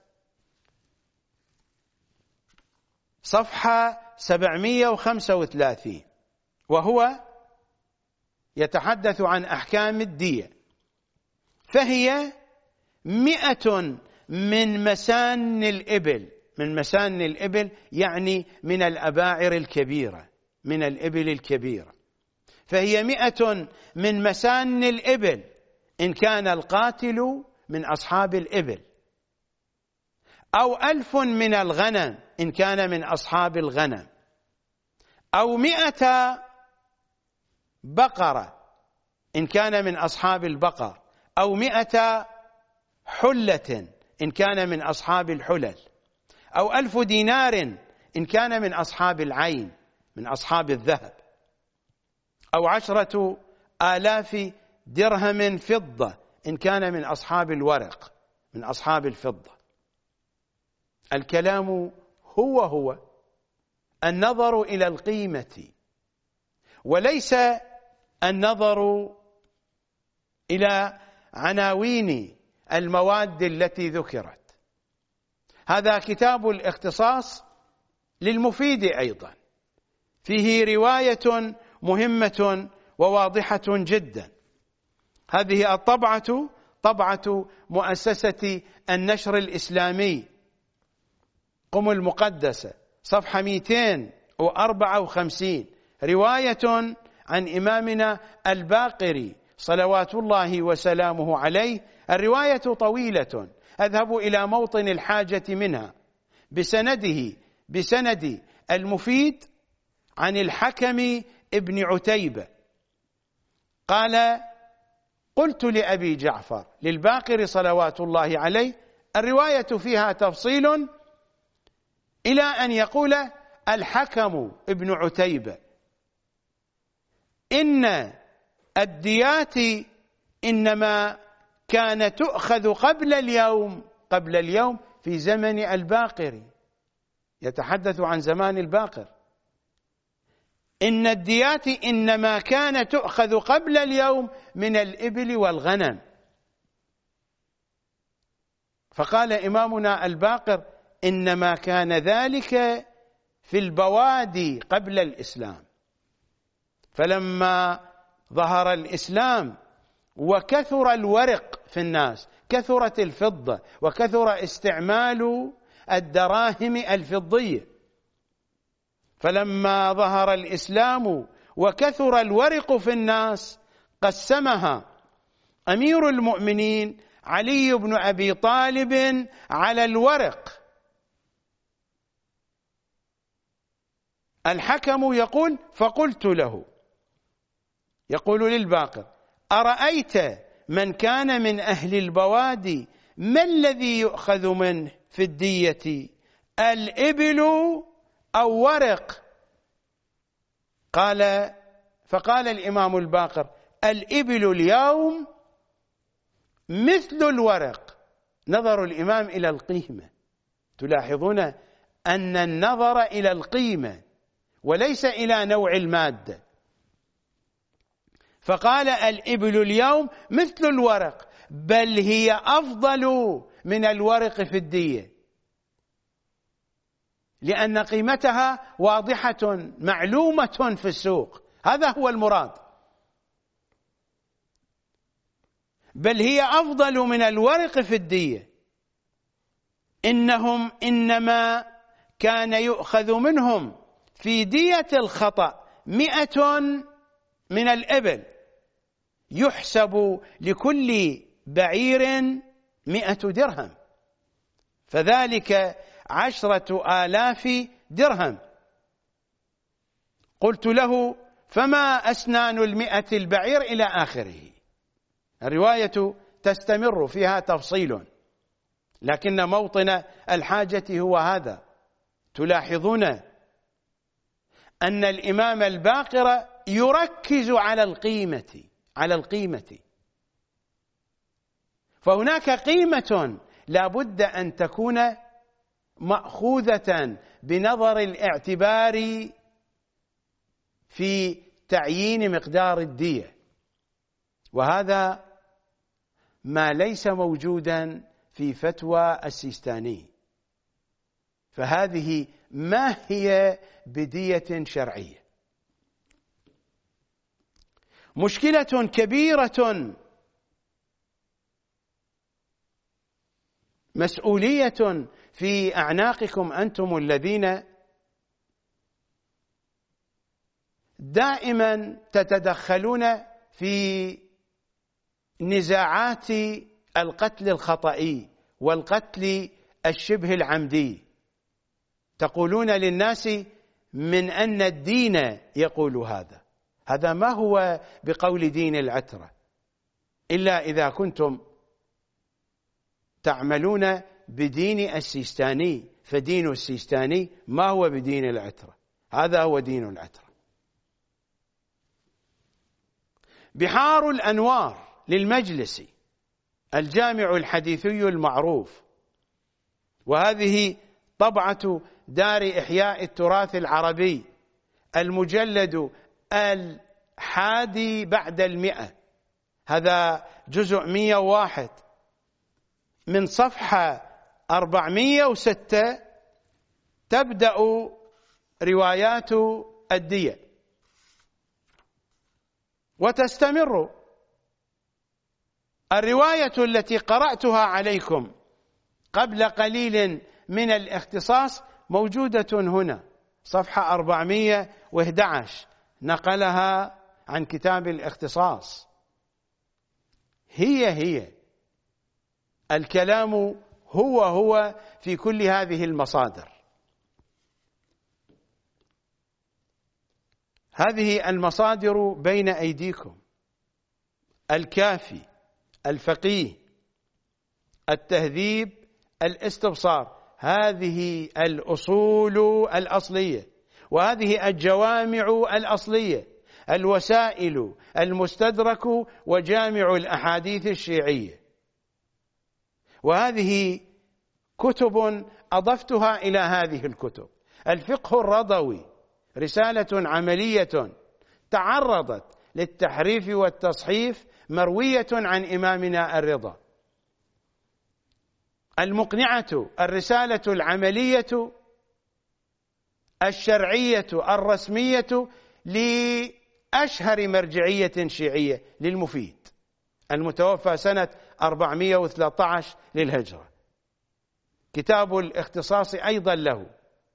صفحة 735، وهو يتحدث عن أحكام الدية. فهي 100 من مسان الإبل. من مسان الإبل يعني من الأباعر الكبيرة، من الإبل الكبيرة. فهي 100 من مسان الإبل إن كان القاتل من أصحاب الإبل، أو 1000 من الغنم إن كان من أصحاب الغنم، أو 100 بقرة إن كان من أصحاب البقر، أو 100 حلة إن كان من أصحاب الحلل، أو 1000 دينار إن كان من أصحاب العين، من أصحاب الذهب، أو 10,000 درهم فضة إن كان من أصحاب الورق، من أصحاب الفضة. الكلام هو النظر إلى القيمة، وليس النظر إلى عناوين المواد التي ذكرت. هذا كتاب الاختصاص للمفيد أيضا، فيه رواية مهمة وواضحة جدا. هذه الطبعة طبعة مؤسسة النشر الإسلامي قم المقدسة، صفحة 254، رواية عن إمامنا الباقري صلوات الله وسلامه عليه. الرواية طويلة، أذهب إلى موطن الحاجة منها، بسند المفيد عن الحكم ابن عتيبة قال: قلت لأبي جعفر للباقر صلوات الله عليه، الرواية فيها تفصيل، إلى أن يقول الحكم ابن عتيبة: إن الديات إنما كانت تؤخذ قبل اليوم في زمن الباقر. يتحدث عن زمان الباقر. إن الديات إنما كانت تؤخذ قبل اليوم من الإبل والغنم. فقال إمامنا الباقر: إنما كان ذلك في البوادي قبل الإسلام. فلما ظهر الإسلام وكثر الورق في الناس، كثرت الفضة وكثر استعمال الدراهم الفضية، فلما ظهر الإسلام وكثر الورق في الناس قسمها أمير المؤمنين علي بن أبي طالب على الورق. الحكم يقول: فقلت له، يقول للباقر: أرأيت من كان من أهل البوادي ما الذي يؤخذ منه في الدية؟ الإبل أو ورق؟ فقال الإمام الباقر: الإبل اليوم مثل الورق. نظر الإمام إلى القيمة. تلاحظون أن النظر إلى القيمة وليس إلى نوع المادة. فقال: الإبل اليوم مثل الورق، بل هي أفضل من الورق في الدية، لأن قيمتها واضحة معلومة في السوق. هذا هو المراد. بل هي أفضل من الورق في الدية. إنما كان يؤخذ منهم في دية الخطأ 100 من الإبل، يحسب لكل بعير 100 درهم، فذلك 10,000 درهم. قلت له: فما أسنان 100 البعير إلى آخره. الرواية تستمر فيها تفصيل، لكن موطن الحاجة هو هذا. تلاحظون أن الإمام الباقر يركز على القيمة. فهناك قيمة لا بد أن تكون مأخوذة بنظر الاعتبار في تعيين مقدار الدية، وهذا ما ليس موجودا في فتوى السيستاني. فهذه ما هي بدية شرعية؟ مشكلة كبيرة، مسؤولية في أعناقكم أنتم الذين دائما تتدخلون في نزاعات القتل الخطئي والقتل الشبه العمدي. تقولون للناس من أن الدين يقول هذا ما هو بقول دين العترة، إلا إذا كنتم تعملون بدين السيستاني، فدين السيستاني ما هو بدين العترة، هذا هو دين العترة. بحار الأنوار للمجلس، الجامع الحديثي المعروف، وهذه طبعة دار إحياء التراث العربي، المجلد 100، هذا جزء 101، من صفحة 406 تبدأ روايات الدية وتستمر. الرواية التي قرأتها عليكم قبل قليل من الاختصاص موجودة هنا، صفحة 411، نقلها عن كتاب الاختصاص. هي الكلام هو في كل هذه المصادر. هذه المصادر بين أيديكم: الكافي، الفقيه، التهذيب، الاستبصار. هذه الأصول الأصلية، وهذه الجوامع الأصلية، الوسائل، المستدرك، وجامع الأحاديث الشيعية. وهذه كتب أضفتها إلى هذه الكتب: الفقه الرضوي، رسالة عملية تعرضت للتحريف والتصحيف، مروية عن إمامنا الرضا. المقنعة، الرسالة العملية الشرعية الرسمية لأشهر مرجعية شيعية للمفيد، المتوفى سنة 413 للهجرة. كتاب الاختصاص أيضا له،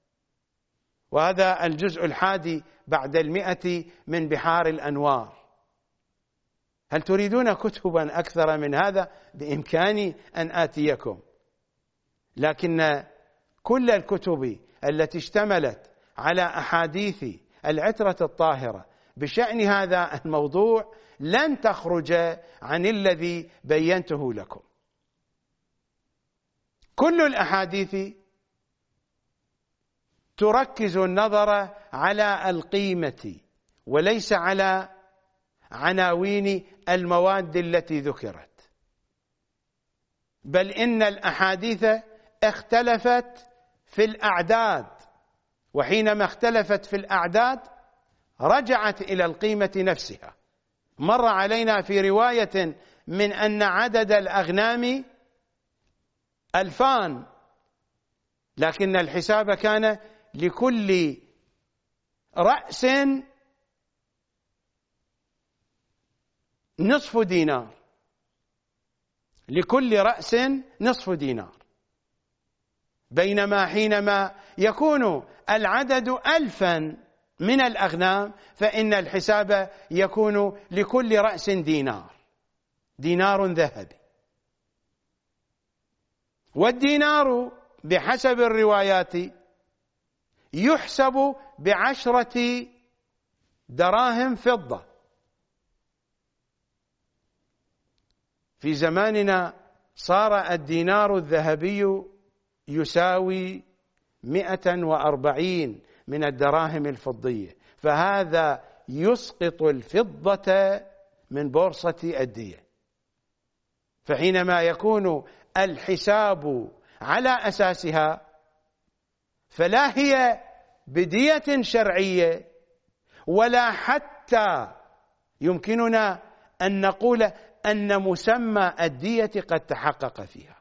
وهذا الجزء 11 بعد 100 من بحار الأنوار. هل تريدون كتبا أكثر من هذا؟ بإمكاني أن آتيكم، لكن كل الكتب التي اشتملت على أحاديث العترة الطاهرة بشأن هذا الموضوع لن تخرج عن الذي بينته لكم. كل الأحاديث تركز النظر على القيمة وليس على عناوين المواد التي ذكرت، بل إن الأحاديث اختلفت في الأعداد، وحينما اختلفت في الأعداد رجعت إلى القيمة نفسها. مر علينا في رواية من أن عدد الأغنام 2000، لكن الحساب كان لكل رأس نصف دينار، لكل رأس نصف دينار، بينما حينما يكون العدد 1000 من الأغنام فإن الحساب يكون لكل رأس دينار، دينار ذهبي. والدينار بحسب الروايات يحسب ب10 دراهم فضة. في زماننا صار الدينار الذهبي يساوي 140 من الدراهم الفضية، فهذا يسقط الفضة من بورصة الدية. فحينما يكون الحساب على أساسها فلا هي بدية شرعية ولا حتى يمكننا أن نقول أن مسمى الدية قد تحقق فيها.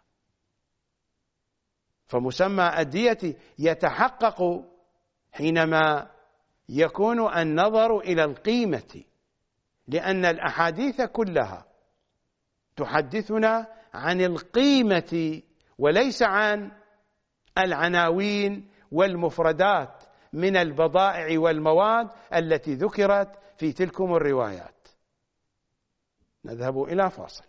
فمسمى الدية يتحقق حينما يكون النظر إلى القيمة، لأن الأحاديث كلها تحدثنا عن القيمة وليس عن العناوين والمفردات من البضائع والمواد التي ذكرت في تلكم الروايات. نذهب إلى فاصل.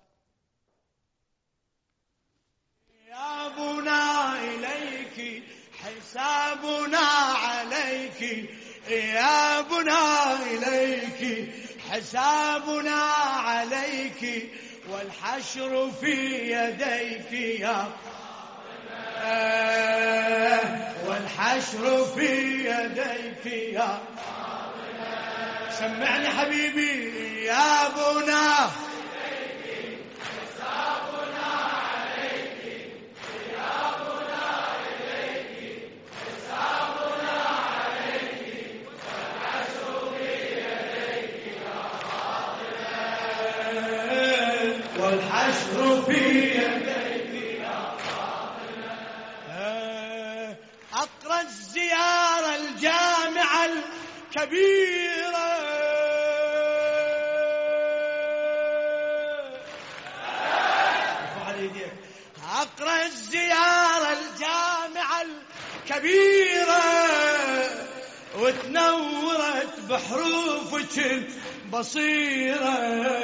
حسابنا إليك حسابنا عليك، إيابنا إليك حسابنا عليك، والحشر في يديك يا والحشر في يديك يا سمعني حبيبي. يا بنا والحشر في يديك يا فاطمة. أقرأ الزيارة الجامعة الكبيرة، أقرأ الزيارة الجامعة الكبيرة، وتنورت بحروفك البصيرة،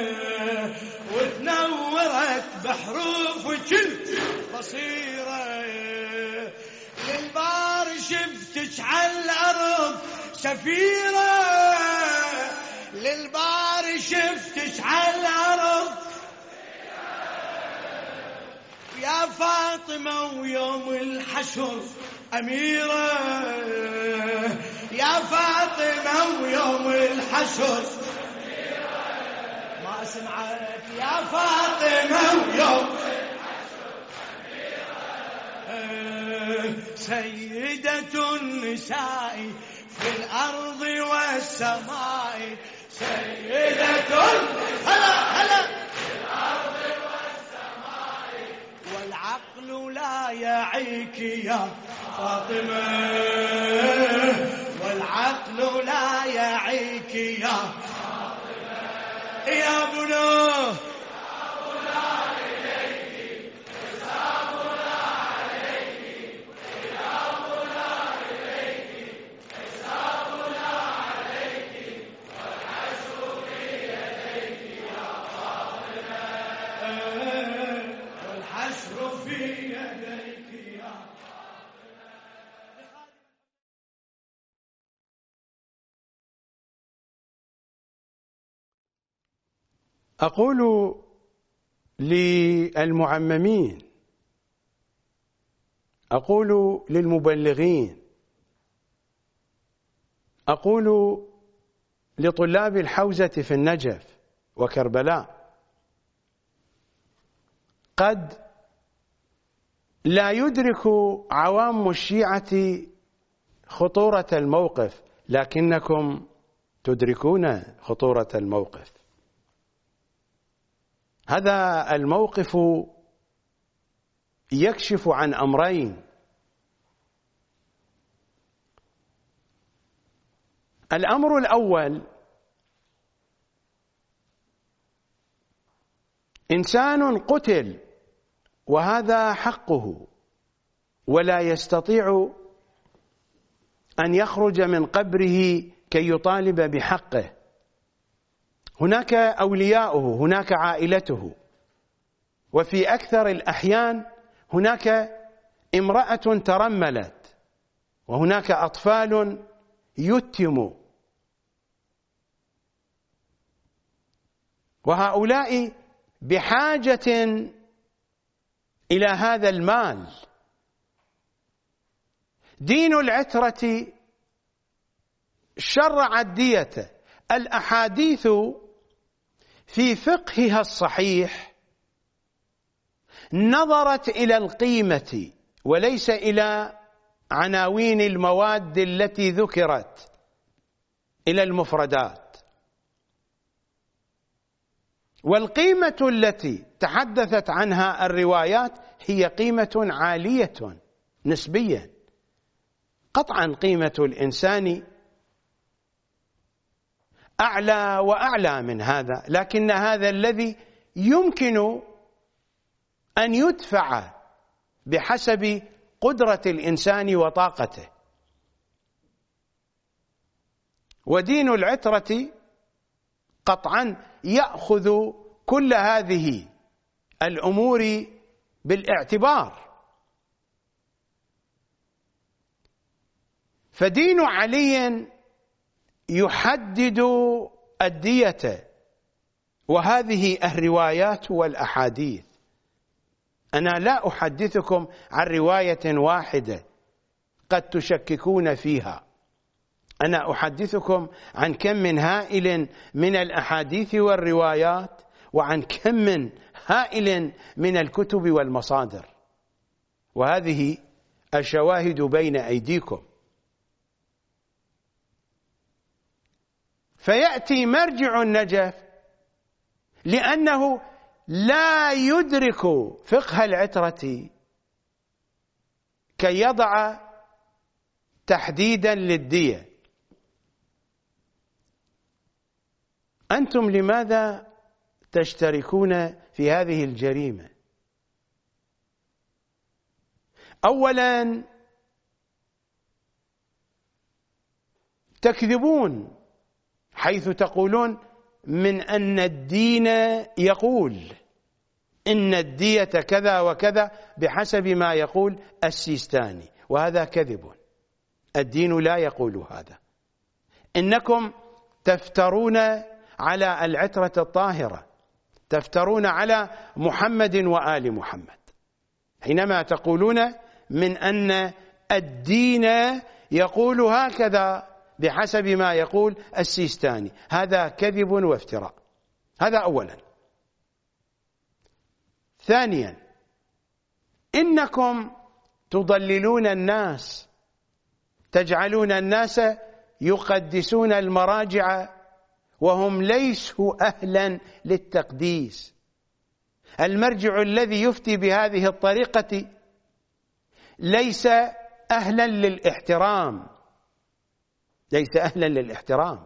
وتنورت بحروفك البصيرة. للبار شفتك على الأرض سفيرة، للبار شفتك على الأرض يا فاطمة، ويوم الحشر أميرة. يا فاطمة ويوم الحشر أميرة. ما سمعت يا فاطمة ويوم الحشر أميرة. سيدة النساء في الأرض والسماء، سيدة هلا في الأرض والسماء، والعقل لا يعيك يا فاطمة، والعقل لا يعيك يا فاطمة. يا بنا إليك حسابنا عليك، حسابنا إليك حسابنا عليك، والحشر في يديك يا فاطمة، والحشر في يديك يا فاطمة. أقول للمعممين، أقول للمبلغين، أقول لطلاب الحوزة في النجف وكربلاء: قد لا يدرك عوام الشيعة خطورة الموقف، لكنكم تدركون خطورة الموقف. هذا الموقف يكشف عن أمرين: الأمر الأول، إنسان قتل وهذا حقه ولا يستطيع أن يخرج من قبره كي يطالب بحقه. هناك أولياؤه، هناك عائلته، وفي أكثر الأحيان هناك امرأة ترملت، وهناك أطفال يتموا، وهؤلاء بحاجة إلى هذا المال. دين العترة شرع الدية. الأحاديث في فقهها الصحيح نظرت إلى القيمة وليس إلى عناوين المواد التي ذكرت، إلى المفردات. والقيمة التي تحدثت عنها الروايات هي قيمة عالية نسبيا. قطعا قيمة الإنسان أعلى وأعلى من هذا، لكن هذا الذي يمكن أن يدفع بحسب قدرة الإنسان وطاقته. ودين العترة قطعا يأخذ كل هذه الأمور بالاعتبار. فدين علي يحدد الدية، وهذه الروايات والأحاديث. أنا لا أحدثكم عن رواية واحدة قد تشككون فيها، أنا أحدثكم عن كم من هائل من الأحاديث والروايات، وعن كم من هائل من الكتب والمصادر، وهذه الشواهد بين أيديكم. فيأتي مرجع النجف لأنه لا يدرك فقه العترة كي يضع تحديدا للدية. أنتم لماذا تشتركون في هذه الجريمة؟ أولا، تكذبون حيث تقولون من أن الدين يقول إن الدية كذا وكذا بحسب ما يقول السيستاني، وهذا كذب. الدين لا يقول هذا. إنكم تفترون على العترة الطاهرة، تفترون على محمد وآل محمد حينما تقولون من أن الدين يقول هكذا بحسب ما يقول السيستاني. هذا كذب وافتراء. هذا أولا. ثانيا، إنكم تضللون الناس، تجعلون الناس يقدسون المراجع وهم ليسوا أهلا للتقديس. المرجع الذي يفتي بهذه الطريقة ليس أهلا للاحترام، ليس أهلا للاحترام.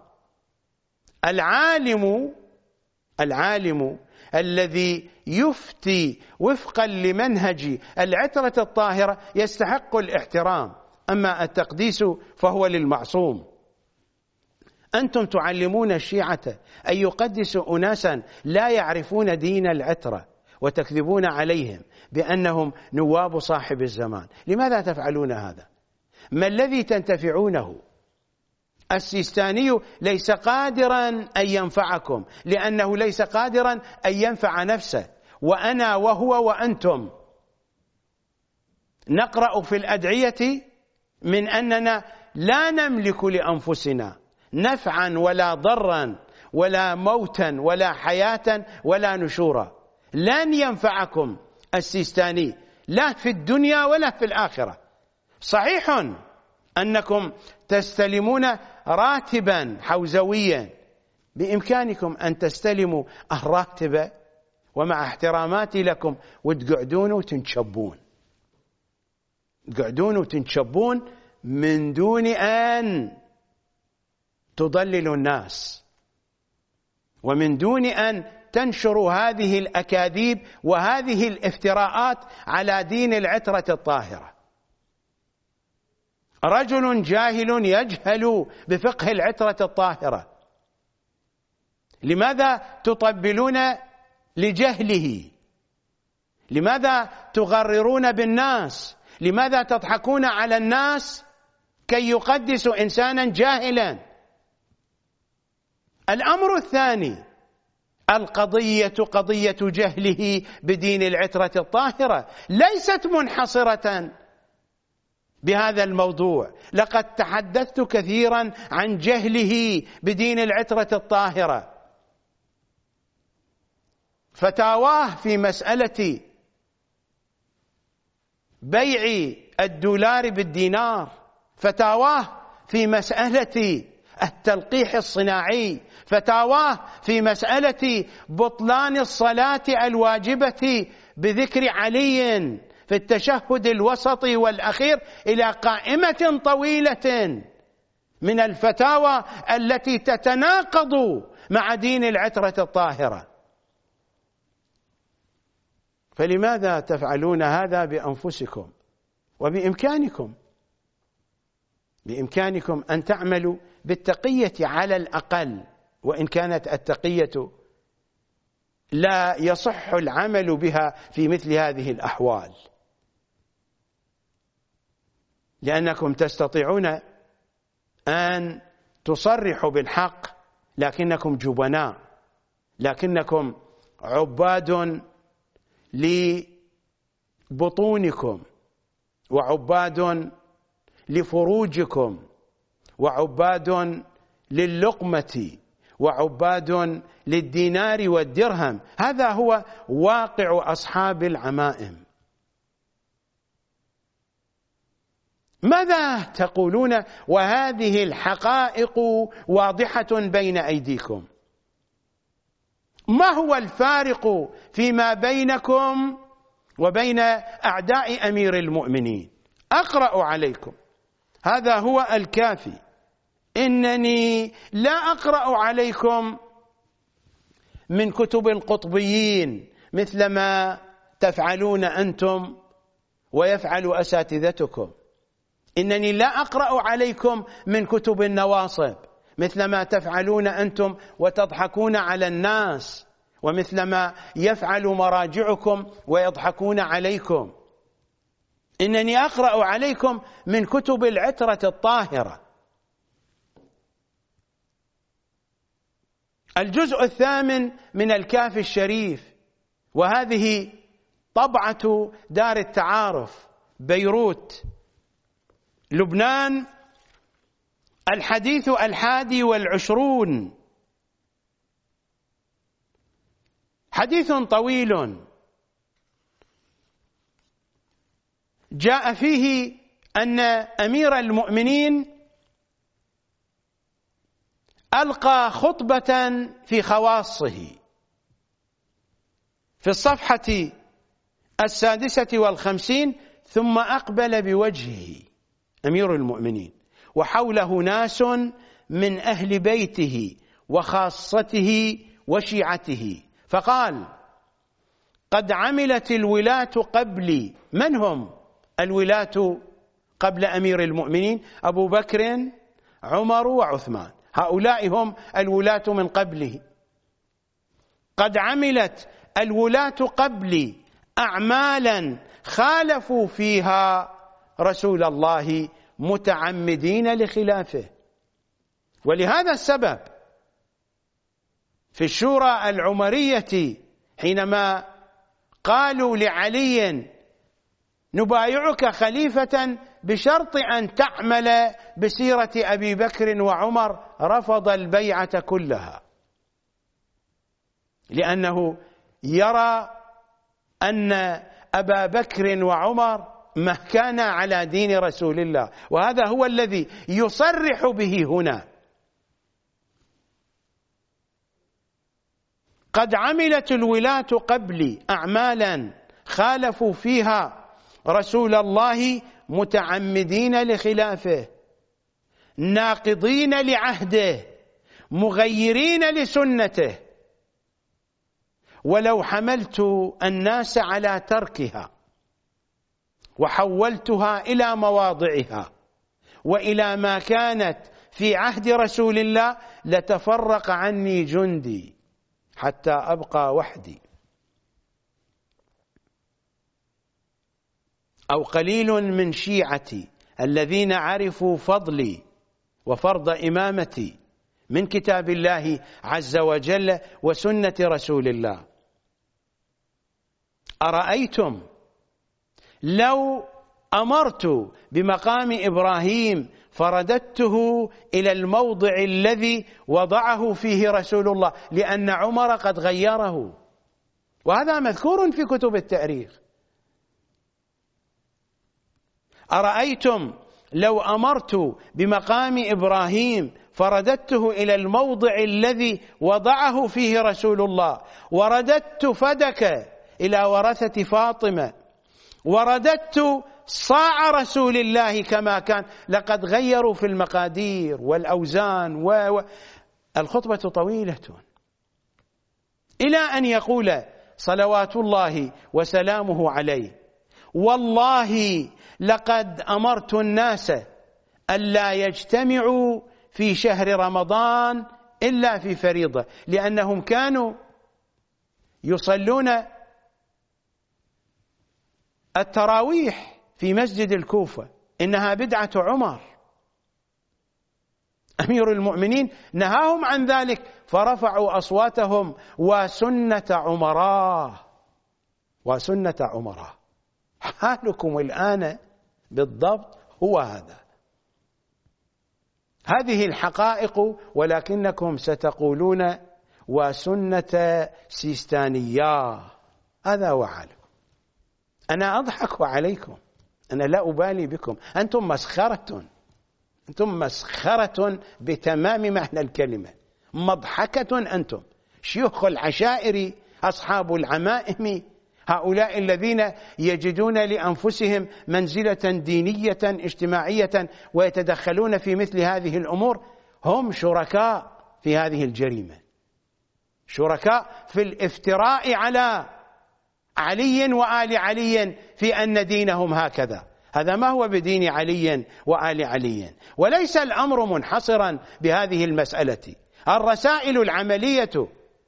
العالم الذي يفتي وفقا لمنهج العترة الطاهرة يستحق الاحترام، أما التقديس فهو للمعصوم. أنتم تعلمون الشيعة أن يقدسوا أناسا لا يعرفون دين العترة، وتكذبون عليهم بأنهم نواب صاحب الزمان. لماذا تفعلون هذا؟ ما الذي تنتفعونه؟ السيستاني ليس قادرا أن ينفعكم، لأنه ليس قادرا أن ينفع نفسه. وأنا وهو وأنتم نقرأ في الأدعية من أننا لا نملك لأنفسنا نفعا ولا ضرا ولا موتا ولا حياة ولا نشورا. لن ينفعكم السيستاني لا في الدنيا ولا في الآخرة. صحيح أنكم تستلمون راتبا حوزويا، بإمكانكم أن تستلموا الراتب ومع احتراماتي لكم وتقعدون وتنشبون، تقعدون وتنشبون من دون أن تضللوا الناس ومن دون أن تنشروا هذه الأكاذيب وهذه الافتراءات على دين العترة الطاهرة. رجل جاهل يجهل بفقه العترة الطاهرة، لماذا تطبلون لجهله؟ لماذا تغررون بالناس؟ لماذا تضحكون على الناس كي يقدسوا إنسانا جاهلا؟ الأمر الثاني، القضية قضية جهله بدين العترة الطاهرة ليست منحصرة بهذا الموضوع. لقد تحدثت كثيرا عن جهله بدين العترة الطاهرة. فتاواه في مسألة بيع الدولار بالدينار، فتاواه في مسألة التلقيح الصناعي، فتاواه في مسألة بطلان الصلاة الواجبة بذكر علي في التشهد الوسطي والأخير، إلى قائمة طويلة من الفتاوى التي تتناقض مع دين العترة الطاهرة. فلماذا تفعلون هذا بأنفسكم؟ بإمكانكم أن تعملوا بالتقية على الأقل، وإن كانت التقية لا يصح العمل بها في مثل هذه الأحوال، لأنكم تستطيعون أن تصرحوا بالحق لكنكم جبناء، لكنكم عباد لبطونكم وعباد لفروجكم وعباد للقمة وعباد للدينار والدرهم. هذا هو واقع أصحاب العمائم. ماذا تقولون وهذه الحقائق واضحة بين أيديكم؟ ما هو الفارق فيما بينكم وبين أعداء أمير المؤمنين؟ أقرأ عليكم، هذا هو الكافي. إنني لا أقرأ عليكم من كتب القطبيين مثل ما تفعلون أنتم ويفعل أساتذتكم. إنني لا أقرأ عليكم من كتب النواصب مثل ما تفعلون أنتم وتضحكون على الناس، ومثل ما يفعل مراجعكم ويضحكون عليكم. إنني أقرأ عليكم من كتب العترة الطاهرة. الجزء 8 من الكافي الشريف، وهذه طبعة دار التعارف بيروت لبنان، الحديث 21، حديث طويل جاء فيه أن أمير المؤمنين ألقى خطبة في خواصه في الصفحة 56، ثم أقبل بوجهه أمير المؤمنين وحوله ناس من أهل بيته وخاصته وشيعته، فقال: قد عملت الولاة قبلي. من هم الولاة قبل أمير المؤمنين؟ أبو بكر، عمر، وعثمان، هؤلاء هم الولاة من قبله. قد عملت الولاة قبلي أعمالا خالفوا فيها رسول الله متعمدين لخلافه. ولهذا السبب في الشورى العمرية حينما قالوا لعلي: نبايعك خليفة بشرط أن تعمل بسيرة أبي بكر وعمر رفض البيعة كلها، لأنه يرى أن أبا بكر وعمر ما كان على دين رسول الله، وهذا هو الذي يصرح به هنا. قد عملت الولاة قبلي أعمالا خالفوا فيها رسول الله متعمدين لخلافه، ناقضين لعهده، مغيرين لسنته، ولو حملت الناس على تركها وحولتها إلى مواضعها وإلى ما كانت في عهد رسول الله لتفرق عني جندي حتى أبقى وحدي، أو قليل من شيعتي الذين عرفوا فضلي وفرض إمامتي من كتاب الله عز وجل وسنة رسول الله. أرأيتم لو أمرت بمقام إبراهيم فرددته إلى الموضع الذي وضعه فيه رسول الله، لأن عمر قد غيره، وهذا مذكور في كتب التاريخ. أرأيتم لو أمرت بمقام إبراهيم فرددته إلى الموضع الذي وضعه فيه رسول الله، ورددت فدك إلى ورثة فاطمة، ورددت صاع رسول الله كما كان، لقد غيروا في المقادير والأوزان الخطبة طويلة، إلى أن يقول صلوات الله وسلامه عليه: والله لقد أمرت الناس ألا يجتمعوا في شهر رمضان إلا في فريضة، لأنهم كانوا يصلون التراويح في مسجد الكوفة، إنها بدعة عمر. أمير المؤمنين نهاهم عن ذلك فرفعوا أصواتهم: وسنة عمراه، وسنة عمراه. حالكم الآن بالضبط هو هذا، هذه الحقائق، ولكنكم ستقولون وسنة سيستانية. هذا هو حالكم. أنا أضحك عليكم، أنا لا أبالي بكم، أنتم مسخرة، أنتم مسخرة بتمام معنى الكلمة، مضحكة. أنتم شيوخ العشائر، أصحاب العمائم، هؤلاء الذين يجدون لأنفسهم منزلة دينية اجتماعية ويتدخلون في مثل هذه الأمور، هم شركاء في هذه الجريمة، شركاء في الافتراء على علي وآل علي في أن دينهم هكذا. هذا ما هو بدين علي وآل علي، وليس الأمر منحصرا بهذه المسألة. الرسائل العملية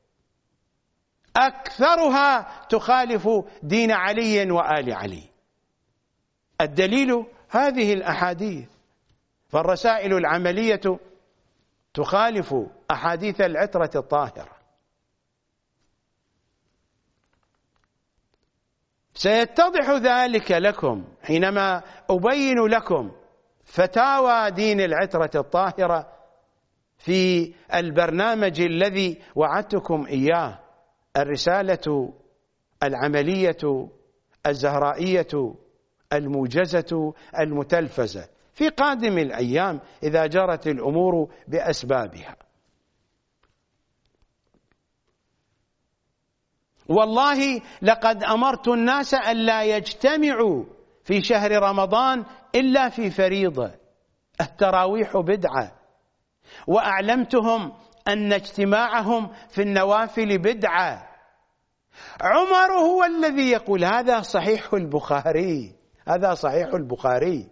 أكثرها تخالف دين علي وآل علي. الدليل هذه الأحاديث، فالرسائل العملية تخالف أحاديث العترة الطاهرة. سيتضح ذلك لكم حينما أبين لكم فتاوى دين العترة الطاهرة في البرنامج الذي وعدتكم إياه، الرسالة العملية الزهرائية الموجزة المتلفزة، في قادم الأيام إذا جرت الأمور بأسبابها. والله لقد أمرت الناس ألا يجتمعوا في شهر رمضان إلا في فريضة، التراويح بدعة، وأعلمتهم أن اجتماعهم في النوافل بدعة. عمر هو الذي يقول، هذا صحيح البخاري، هذا صحيح البخاري،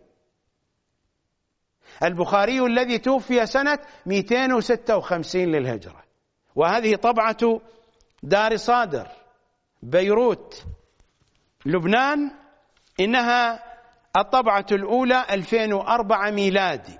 البخاري الذي توفي سنة 256 للهجرة، وهذه طبعة دار صادر بيروت لبنان، إنها الطبعة الأولى 2004 ميلادي.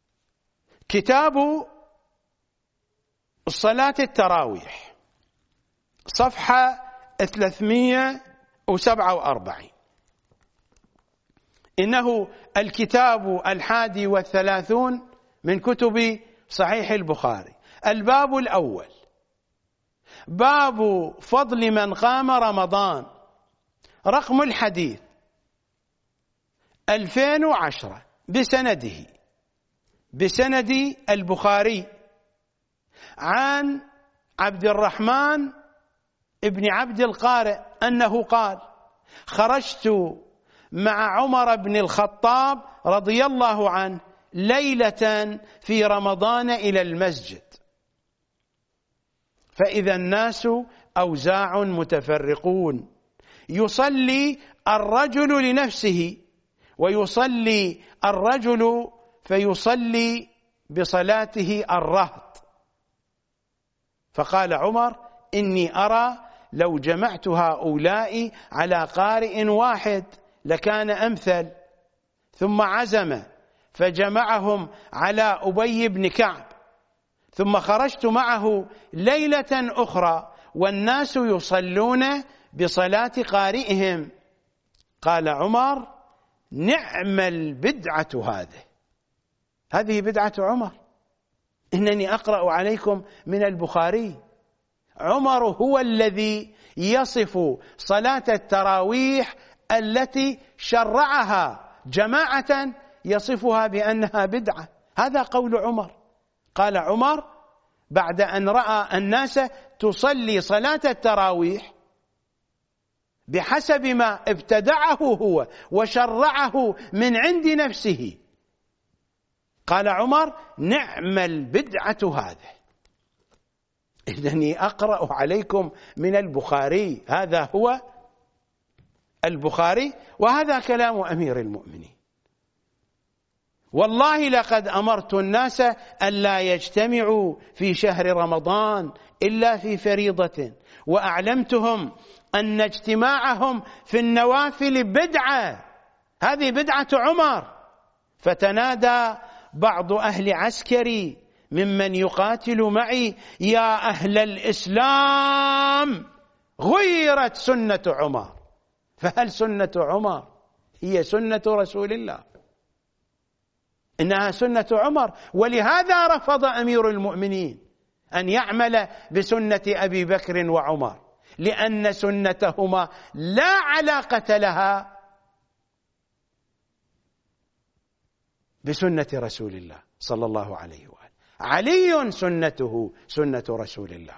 كتاب صلاة التراويح صفحة 347. إنه الكتاب 31 من كتب صحيح البخاري. الباب الأول باب فضل من قام رمضان. رقم الحديث 2010 بسند البخاري عن عبد الرحمن ابن عبد القارئ أنه قال: خرجت مع عمر بن الخطاب رضي الله عنه ليلة في رمضان إلى المسجد، فإذا الناس أوزاع متفرقون، يصلي الرجل لنفسه ويصلي الرجل فيصلي بصلاته الرهط. فقال عمر: إني أرى لو جمعت هؤلاء على قارئ واحد لكان أمثل. ثم عزم فجمعهم على أبي بن كعب، ثم خرجت معه ليلة أخرى والناس يصلون بصلاة قارئهم. قال عمر: نعم البدعة هذه بدعة عمر. إنني أقرأ عليكم من البخاري. عمر هو الذي يصف صلاة التراويح التي شرعها جماعة، يصفها بأنها بدعة. هذا قول عمر. قال عمر بعد أن رأى الناس تصلي صلاة التراويح بحسب ما ابتدعه هو وشرعه من عند نفسه، قال عمر: نعم البدعة هذه. إنني أقرأ عليكم من البخاري. هذا هو البخاري وهذا كلام أمير المؤمنين. والله لقد أمرت الناس ألا يجتمعوا في شهر رمضان إلا في فريضة، وأعلمتهم أن اجتماعهم في النوافل بدعة. هذه بدعة عمر. فتنادى بعض أهل عسكري ممن يقاتل معي: يا أهل الإسلام، غيرت سنة عمر. فهل سنة عمر هي سنة رسول الله؟ إنها سنة عمر. ولهذا رفض أمير المؤمنين أن يعمل بسنة أبي بكر وعمر، لأن سنتهما لا علاقة لها بسنة رسول الله صلى الله عليه وآله. علي سنته سنة رسول الله.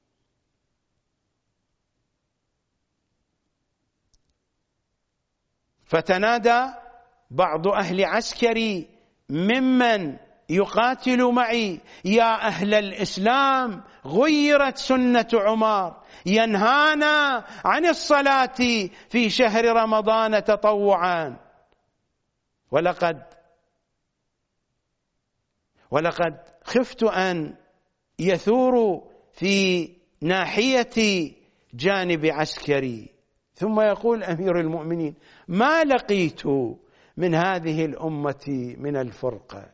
فتنادى بعض أهل عسكري ممن يقاتل معي: يا أهل الإسلام، غيرت سنة عمر، ينهانا عن الصلاة في شهر رمضان تطوعا. ولقد خفت أن يثوروا في ناحية جانب عسكري. ثم يقول أمير المؤمنين: ما لقيت من هذه الأمة من الفرقة،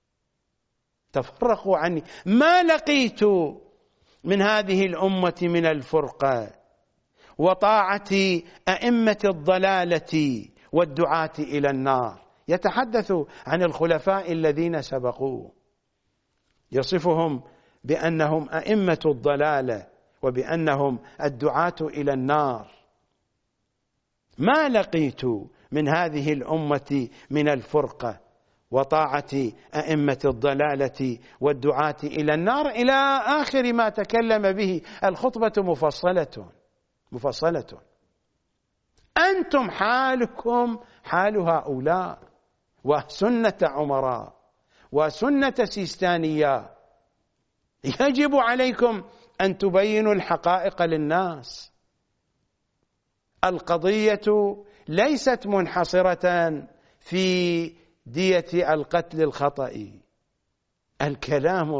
تفرقوا عني، ما لقيت من هذه الأمة من الفرقة وطاعة أئمة الضلالة والدعاة إلى النار. يتحدث عن الخلفاء الذين سبقوه، يصفهم بأنهم أئمة الضلالة وبأنهم الدعاة إلى النار. ما لقيت من هذه الأمة من الفرقة وطاعة أئمة الضلالة والدعاة إلى النار، إلى آخر ما تكلم به. الخطبة مفصلة. أنتم حالكم حال هؤلاء، وسنة عمراء وسنة سيستانية. يجب عليكم أن تبينوا الحقائق للناس. القضية ليست منحصرة في دية القتل الخطأ. الكلام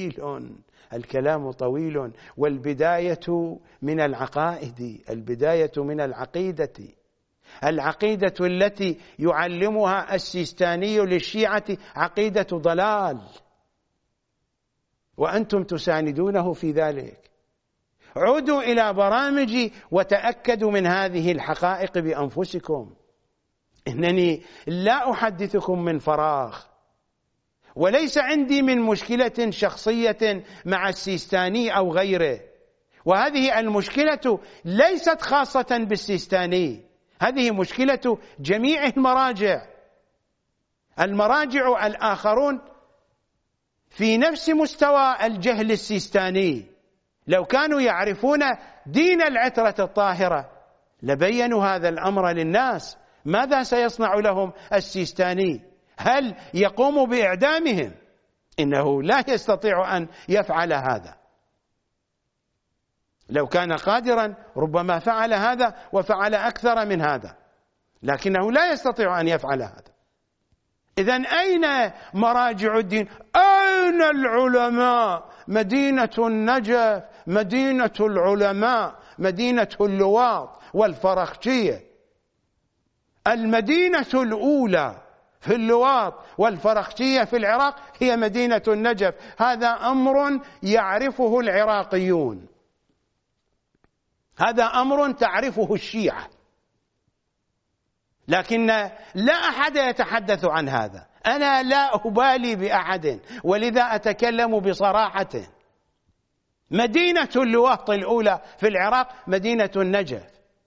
طويل، والبداية من العقائد، البداية من العقيدة التي يعلمها السيستاني للشيعة عقيدة ضلال، وأنتم تساندونه في ذلك. عودوا إلى برامجي وتأكدوا من هذه الحقائق بأنفسكم. إنني لا أحدثكم من فراغ، وليس عندي من مشكلة شخصية مع السيستاني أو غيره، وهذه المشكلة ليست خاصة بالسيستاني، هذه مشكلة جميع المراجع. المراجع الآخرون في نفس مستوى الجهل السيستاني، لو كانوا يعرفون دين العترة الطاهرة لبينوا هذا الأمر للناس. ماذا سيصنع لهم السيستاني؟ هل يقوم بإعدامهم؟ إنه لا يستطيع أن يفعل هذا. لو كان قادرا ربما فعل هذا وفعل أكثر من هذا، لكنه لا يستطيع أن يفعل هذا. إذن أين مراجع الدين؟ أين العلماء؟ مدينة النجف مدينة العلماء، مدينة اللواط والفرخجية. المدينة الأولى في اللواط والفرخجية في العراق هي مدينة النجف. هذا أمر يعرفه العراقيون، هذا أمر تعرفه الشيعة، لكن لا أحد يتحدث عن هذا. أنا لا أبالي بأحد، ولذا أتكلم بصراحة. مدينة اللواط الأولى في العراق مدينة النجف.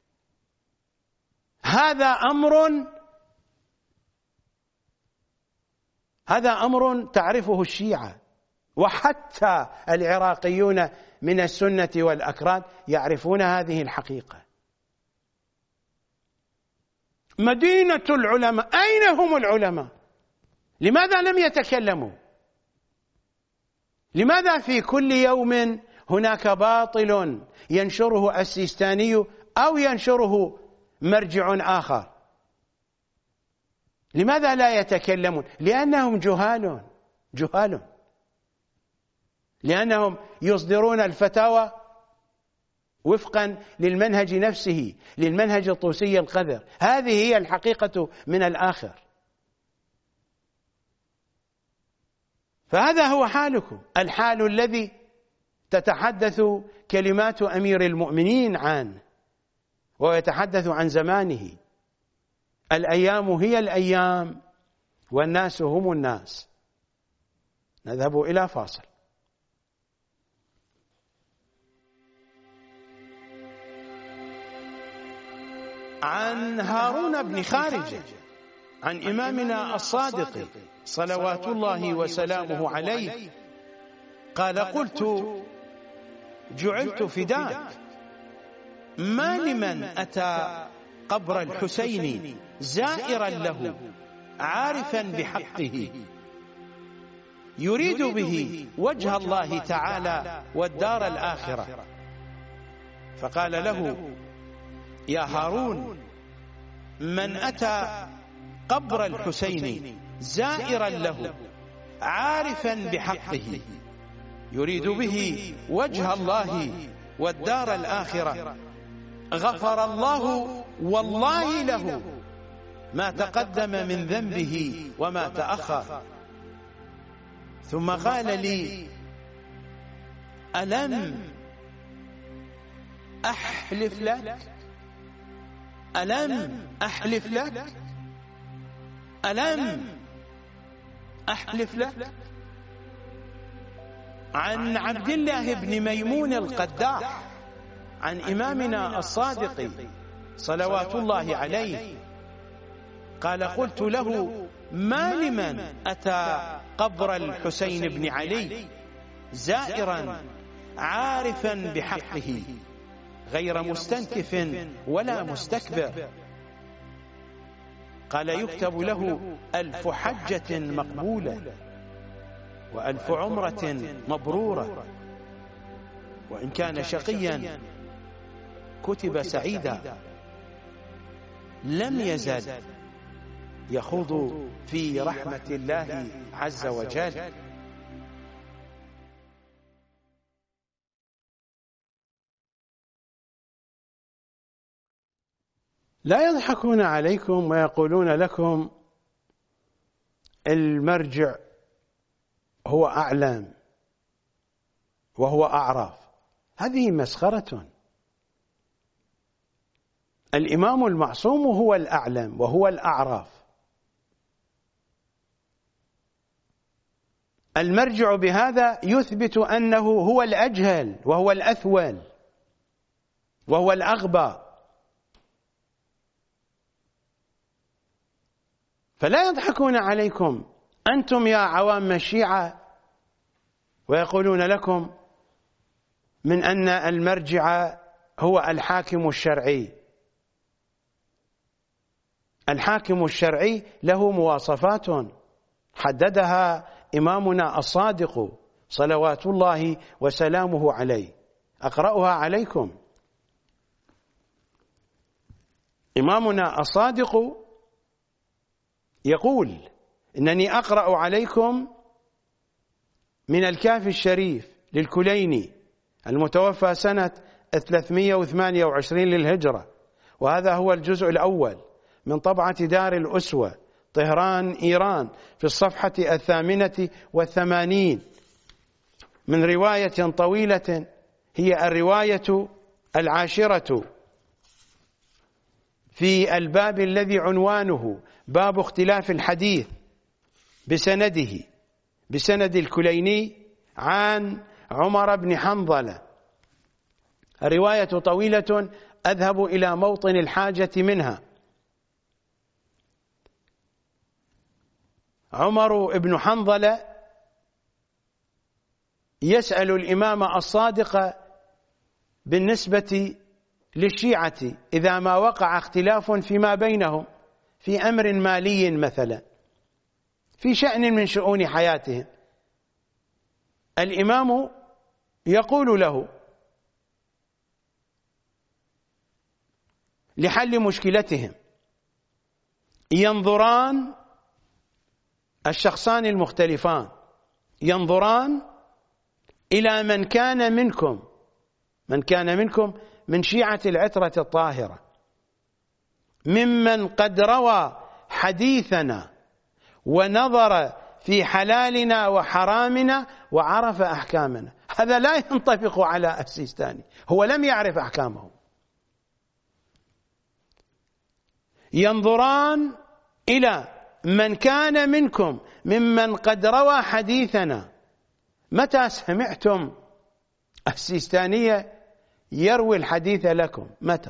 هذا أمر تعرفه الشيعة، وحتى العراقيون من السنة والأكراد يعرفون هذه الحقيقة. مدينة العلماء، أين هم العلماء؟ لماذا لم يتكلموا؟ لماذا في كل يوم هناك باطل ينشره السيستاني أو ينشره مرجع آخر؟ لماذا لا يتكلمون؟ لأنهم جهال، لأنهم يصدرون الفتاوى وفقا للمنهج نفسه، للمنهج الطوسي القذر. هذه هي الحقيقة من الآخر. فهذا هو حالكم، الحال الذي تتحدث كلمات أمير المؤمنين عنه، ويتحدث عن زمانه. الأيام هي الأيام والناس هم الناس. نذهب إلى فاصل. عن هارون بن خارجة عن إمامنا الصادق صلوات الله وسلامه عليه قال: قلت: جعلت فداك، ما لمن أتى قبر الحسين زائرا له عارفا بحقه يريد به وجه الله تعالى والدار الآخرة، فقال له: يا هارون، من أتى قبر الحسين زائرا له عارفا بحقه يريد به وجه الله والدار الآخرة غفر الله والله له ما تقدم من ذنبه وما تأخر. ثم قال لي: ألم أحلف لك؟ ألم أحلف لك؟ ألم أحلف لك؟ عن عبد الله بن ميمون القداح عن إمامنا الصادق صلوات الله عليه قال: قلت له: ما لمن أتى قبر الحسين بن علي زائرا عارفا بحقه غير مستنكف ولا مستكبر؟ قال: يكتب له 1000 حجة مقبولة و1000 عمرة مبرورة، وإن كان شقيا كتب سعيدا. لم يزل يخوض في رحمة الله عز وجل. لا يضحكون عليكم ويقولون لكم المرجع هو أعلم وهو أعرف. هذه مسخرة. الإمام المعصوم هو الأعلم وهو الأعرف. المرجع بهذا يثبت أنه هو الأجهل وهو الأثول وهو الأغبى. فلا يضحكون عليكم أنتم يا عوام الشيعة ويقولون لكم من أن المرجع هو الحاكم الشرعي. الحاكم الشرعي له مواصفات حددها إمامنا الصادق صلوات الله وسلامه عليه، أقرأها عليكم. إمامنا الصادق يقول: إنني أقرأ عليكم من الكافي الشريف للكليني المتوفى سنة 328 للهجرة، وهذا هو الجزء الأول من طبعة دار الأسوة طهران إيران في الصفحة 88 من رواية طويلة هي الرواية 10 في الباب الذي عنوانه باب اختلاف الحديث بسند الكليني عن عمر بن حنظلة. الرواية طويلة أذهب إلى موطن الحاجة منها. عمر بن حنظلة يسأل الإمام الصادق بالنسبة للشيعة إذا ما وقع اختلاف فيما بينهم في أمر مالي مثلا، في شأن من شؤون حياتهم، الإمام يقول له لحل مشكلتهم ينظران الشخصان المختلفان، ينظران إلى من كان منكم من شيعة العترة الطاهرة ممن قد روى حديثنا ونظر في حلالنا وحرامنا وعرف أحكامنا. هذا لا ينطبق على السيستاني، هو لم يعرف أحكامه. ينظران إلى من كان منكم ممن قد روى حديثنا. متى سمعتم السيستانية يروي الحديث لكم؟ متى؟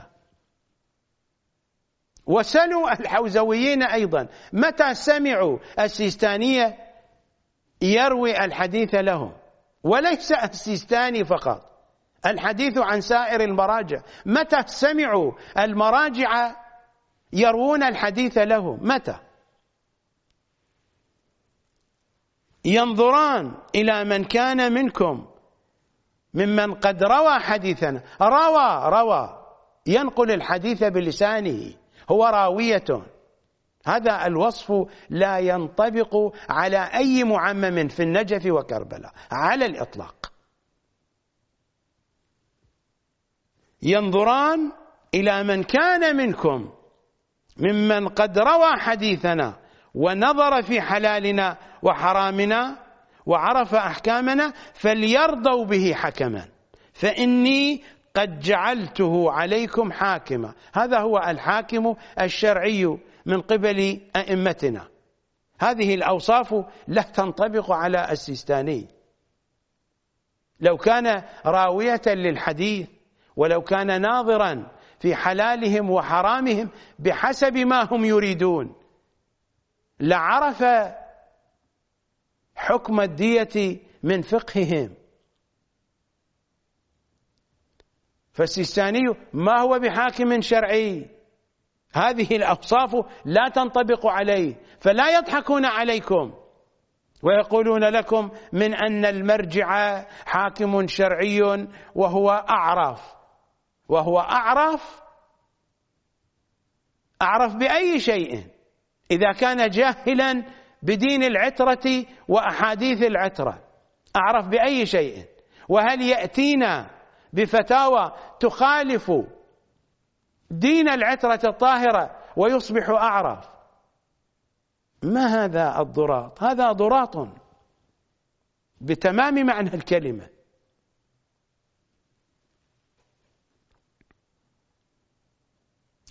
وسلوا الحوزويين أيضا متى سمعوا السيستانية يروي الحديث لهم؟ وليس السيستاني فقط، الحديث عن سائر المراجع. متى سمعوا المراجع يروون الحديث لهم؟ متى؟ ينظران إلى من كان منكم ممن قد روى حديثنا. روى ينقل الحديث بلسانه، هو راوية. هذا الوصف لا ينطبق على أي معمم في النجف وكربلاء على الإطلاق. ينظران إلى من كان منكم ممن قد روى حديثنا ونظر في حلالنا وحرامنا وعرف أحكامنا فليرضوا به حكما فإني قد جعلته عليكم حاكما. هذا هو الحاكم الشرعي من قبل أئمتنا. هذه الأوصاف لا تنطبق على السيستاني. لو كان راوية للحديث ولو كان ناظرا في حلالهم وحرامهم بحسب ما هم يريدون لعرف حكم الدية من فقههم. فالسيستاني ما هو بحاكم شرعي، هذه الأوصاف لا تنطبق عليه. فلا يضحكون عليكم ويقولون لكم من أن المرجع حاكم شرعي وهو أعرف بأي شيء إذا كان جاهلا بدين العترة وأحاديث العترة؟ أعرف بأي شيء؟ وهل يأتينا بفتاوى تخالف دين العترة الطاهرة ويصبح أعرف؟ ما هذا الضراط؟ هذا ضراط بتمام معنى الكلمة.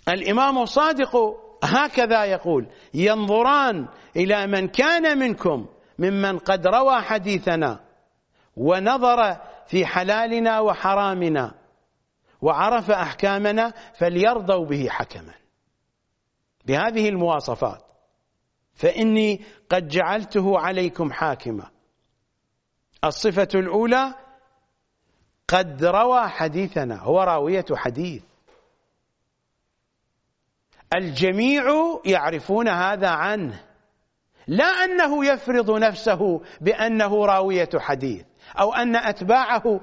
الإمام الصادق هكذا يقول: ينظران إلى من كان منكم ممن قد روى حديثنا ونظر في حلالنا وحرامنا وعرف أحكامنا فليرضوا به حكما، بهذه المواصفات، فإني قد جعلته عليكم حاكما. الصفة الأولى: قد روى حديثنا، هو راوية حديث، الجميع يعرفون هذا عنه، لا أنه يفرض نفسه بأنه راوية حديث، أو أن أتباعه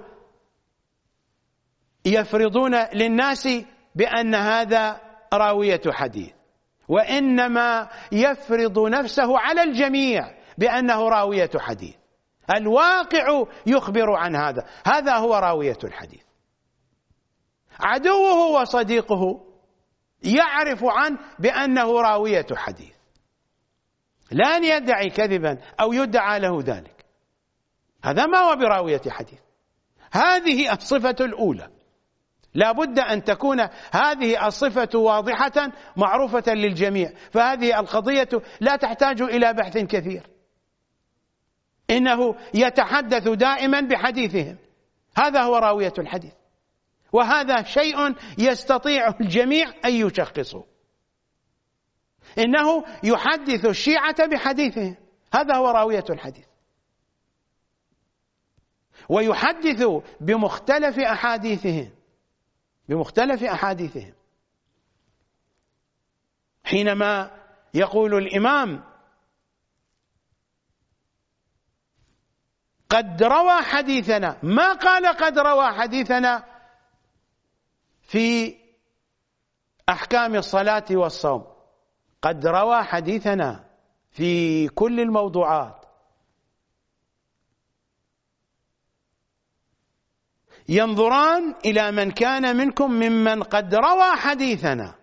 يفرضون للناس بأن هذا راوية حديث، وإنما يفرض نفسه على الجميع بأنه راوية حديث. الواقع يخبر عن هذا، هذا هو راوية الحديث. عدوه وصديقه يعرف عنه بأنه راوية حديث، لن يدعي كذبا أو يدعى له ذلك، هذا ما هو براوية حديث. هذه الصفة الأولى، لا بد أن تكون هذه الصفة واضحة معروفة للجميع، فهذه القضية لا تحتاج إلى بحث كثير، إنه يتحدث دائما بحديثهم، هذا هو راوية الحديث، وهذا شيء يستطيع الجميع أن يشخصه. إنه يحدث الشيعة بحديثهم، هذا هو راوية الحديث، ويحدث بمختلف أحاديثهم. حينما يقول الإمام قد روى حديثنا، ما قال قد روى حديثنا في أحكام الصلاة والصوم، قد روى حديثنا في كل الموضوعات. ينظران إلى من كان منكم ممن قد روى حديثنا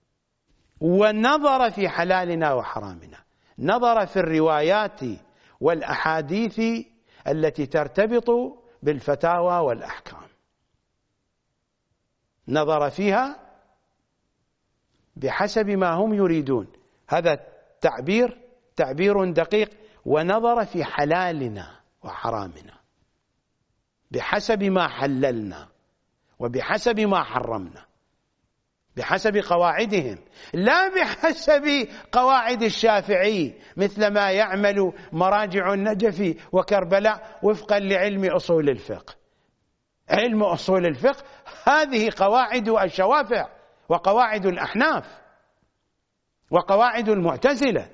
ونظر في حلالنا وحرامنا، نظر في الروايات والأحاديث التي ترتبط بالفتاوى والأحكام، نظر فيها بحسب ما هم يريدون، هذا تعبير دقيق، ونظر في حلالنا وحرامنا بحسب ما حللنا وبحسب ما حرمنا، بحسب قواعدهم، لا بحسب قواعد الشافعي مثل ما يعمل مراجع النجف وكربلاء وفقا لعلم أصول الفقه. علم أصول الفقه هذه قواعد الشوافع وقواعد الأحناف وقواعد المعتزلة.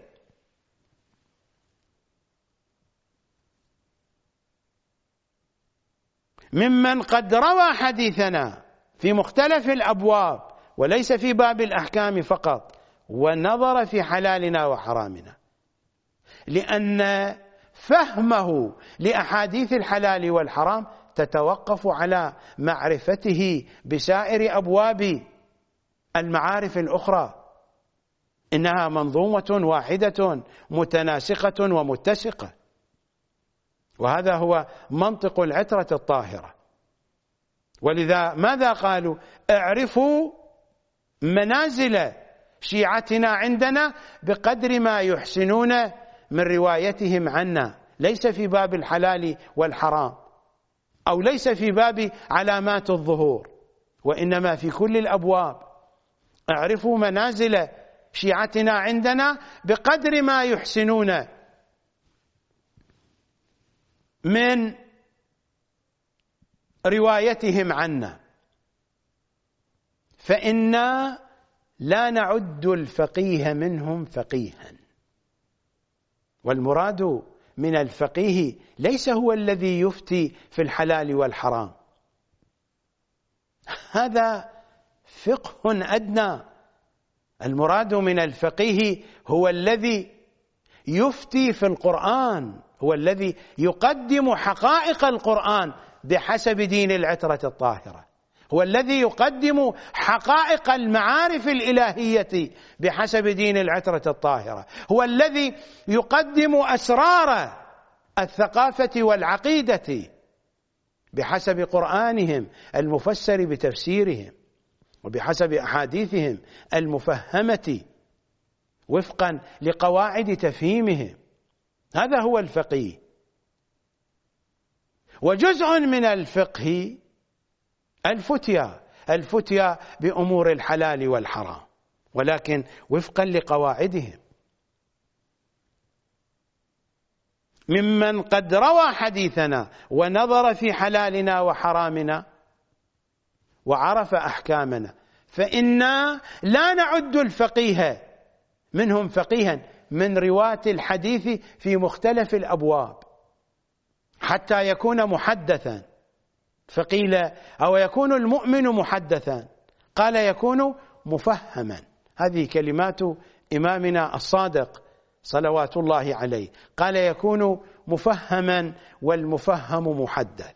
ممن قد روى حديثنا في مختلف الأبواب وليس في باب الأحكام فقط، ونظر في حلالنا وحرامنا، لأن فهمه لأحاديث الحلال والحرام تتوقف على معرفته بسائر أبواب المعارف الأخرى، إنها منظومة واحدة متناسقة ومتسقة، وهذا هو منطق العترة الطاهرة. ولذا ماذا قالوا؟ اعرفوا منازل شيعتنا عندنا بقدر ما يحسنون من روايتهم عنا، ليس في باب الحلال والحرام أو ليس في باب علامات الظهور، وإنما في كل الأبواب. اعرفوا منازل شيعتنا عندنا بقدر ما يحسنون من روايتهم عنا، فإنا لا نعد الفقيه منهم فقيها. والمراد من الفقيه ليس هو الذي يفتي في الحلال والحرام، هذا فقه أدنى. المراد من الفقيه هو الذي يفتي في القرآن، هو الذي يقدم حقائق القرآن بحسب دين العترة الطاهرة، هو الذي يقدم حقائق المعارف الإلهية بحسب دين العترة الطاهرة، هو الذي يقدم أسرار الثقافة والعقيدة بحسب قرآنهم المفسر بتفسيرهم. وبحسب أحاديثهم المفهمة وفقا لقواعد تفهيمهم. هذا هو الفقيه. وجزء من الفقه الفتيا بأمور الحلال والحرام، ولكن وفقا لقواعدهم. ممن قد روى حديثنا ونظر في حلالنا وحرامنا وعرف أحكامنا، فإنا لا نعد الفقيه منهم فقيها من رواة الحديث في مختلف الأبواب حتى يكون محدثا. فقيل أو يكون المؤمن محدثا، قال يكون مفهما. هذه كلمات إمامنا الصادق صلوات الله عليه، قال يكون مفهما والمفهم محدث.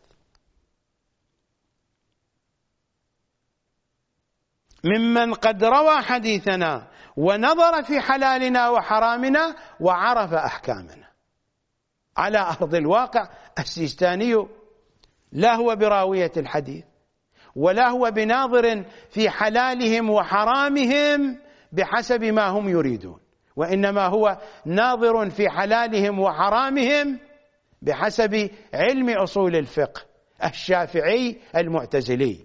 ممن قد روى حديثنا ونظر في حلالنا وحرامنا وعرف أحكامنا. على أرض الواقع السيستاني لا هو براوية الحديث ولا هو بناظر في حلالهم وحرامهم بحسب ما هم يريدون، وإنما هو ناظر في حلالهم وحرامهم بحسب علم أصول الفقه الشافعي المعتزلي.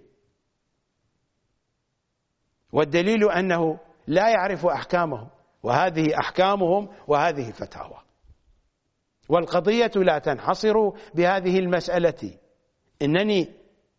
والدليل أنه لا يعرف أحكامهم، وهذه أحكامهم وهذه فتاوى. والقضية لا تنحصر بهذه المسألة، إنني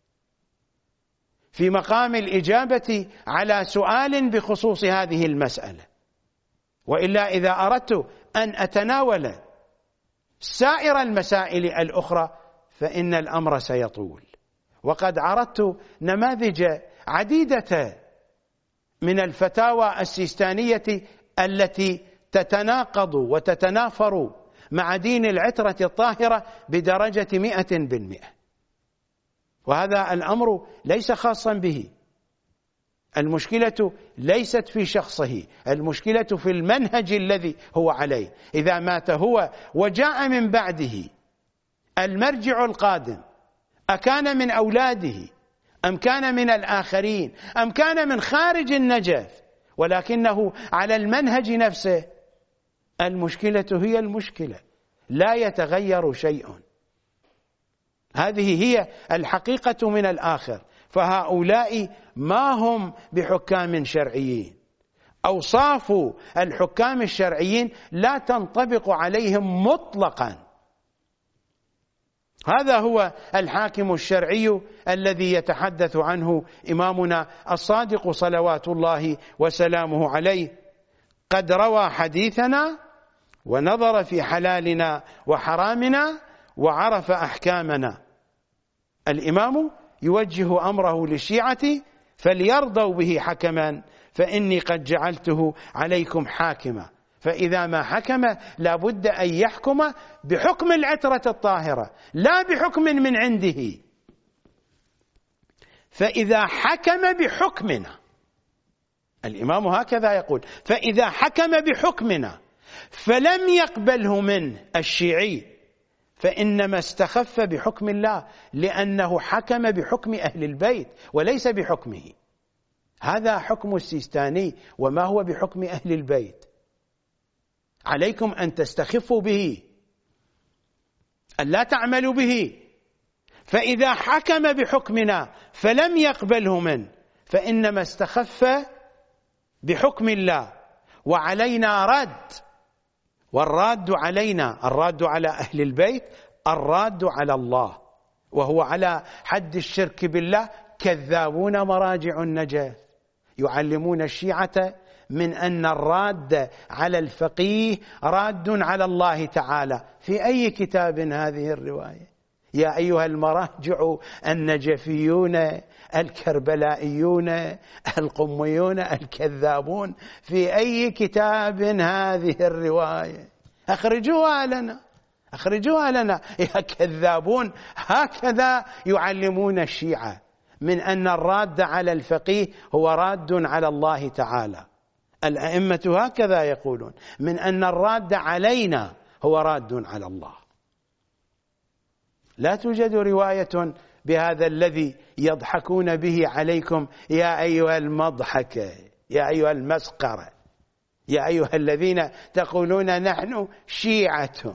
في مقام الإجابة على سؤال بخصوص هذه المسألة، وإلا إذا أردت أن أتناول سائر المسائل الأخرى فإن الأمر سيطول. وقد عرضت نماذج عديدة من الفتاوى السيستانية التي تتناقض وتتنافر مع دين العترة الطاهرة بدرجة 100%. وهذا الأمر ليس خاصا به، المشكلة ليست في شخصه، المشكلة في المنهج الذي هو عليه. إذا مات هو وجاء من بعده المرجع القادم، أكان من أولاده أم كان من الآخرين أم كان من خارج النجف، ولكنه على المنهج نفسه، المشكلة هي المشكلة، لا يتغير شيء. هذه هي الحقيقة من الآخر. فهؤلاء ما هم بحكام شرعيين، أوصاف الحكام الشرعيين لا تنطبق عليهم مطلقا. هذا هو الحاكم الشرعي الذي يتحدث عنه إمامنا الصادق صلوات الله وسلامه عليه. قد روى حديثنا ونظر في حلالنا وحرامنا وعرف أحكامنا. الإمام يوجه أمره للشيعة فليرضوا به حكما، فإني قد جعلته عليكم حاكما. فإذا ما حكم لابد أن يحكم بحكم العترة الطاهرة لا بحكم من عنده. فإذا حكم بحكمنا، الإمام هكذا يقول، فإذا حكم بحكمنا فلم يقبله منه الشيعي فإنما استخف بحكم الله، لأنه حكم بحكم أهل البيت وليس بحكمه. هذا حكم السيستاني وما هو بحكم أهل البيت. عليكم أن تستخفوا به، أن لا تعملوا به. فإذا حكم بحكمنا فلم يقبله منه فإنما استخف بحكم الله، وعلينا رد. والراد علينا، الراد على أهل البيت، الراد على الله، وهو على حد الشرك بالله. كذابون مراجع النجاة يعلمون الشيعة من أن الراد على الفقيه راد على الله تعالى. في أي كتاب هذه الرواية؟ يا أيها المراجع النجفيون الكربلائيون القميون الكذابون، في أي كتاب هذه الرواية؟ أخرجوها لنا، أخرجوها لنا يا كذابون. هكذا يعلمون الشيعة من أن الراد على الفقيه هو راد على الله تعالى. الأئمة هكذا يقولون من أن الراد علينا هو راد على الله. لا توجد رواية بهذا الذي يضحكون به عليكم يا أيها المضحكة، يا أيها المسخرة، يا أيها الذين تقولون نحن شيعة،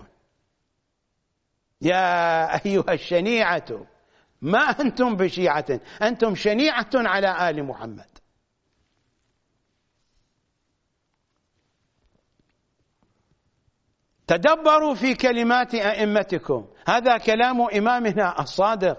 يا أيها الشنيعة. ما أنتم بشيعة، أنتم شنيعة على آل محمد. تدبروا في كلمات أئمتكم، هذا كلام إمامنا الصادق.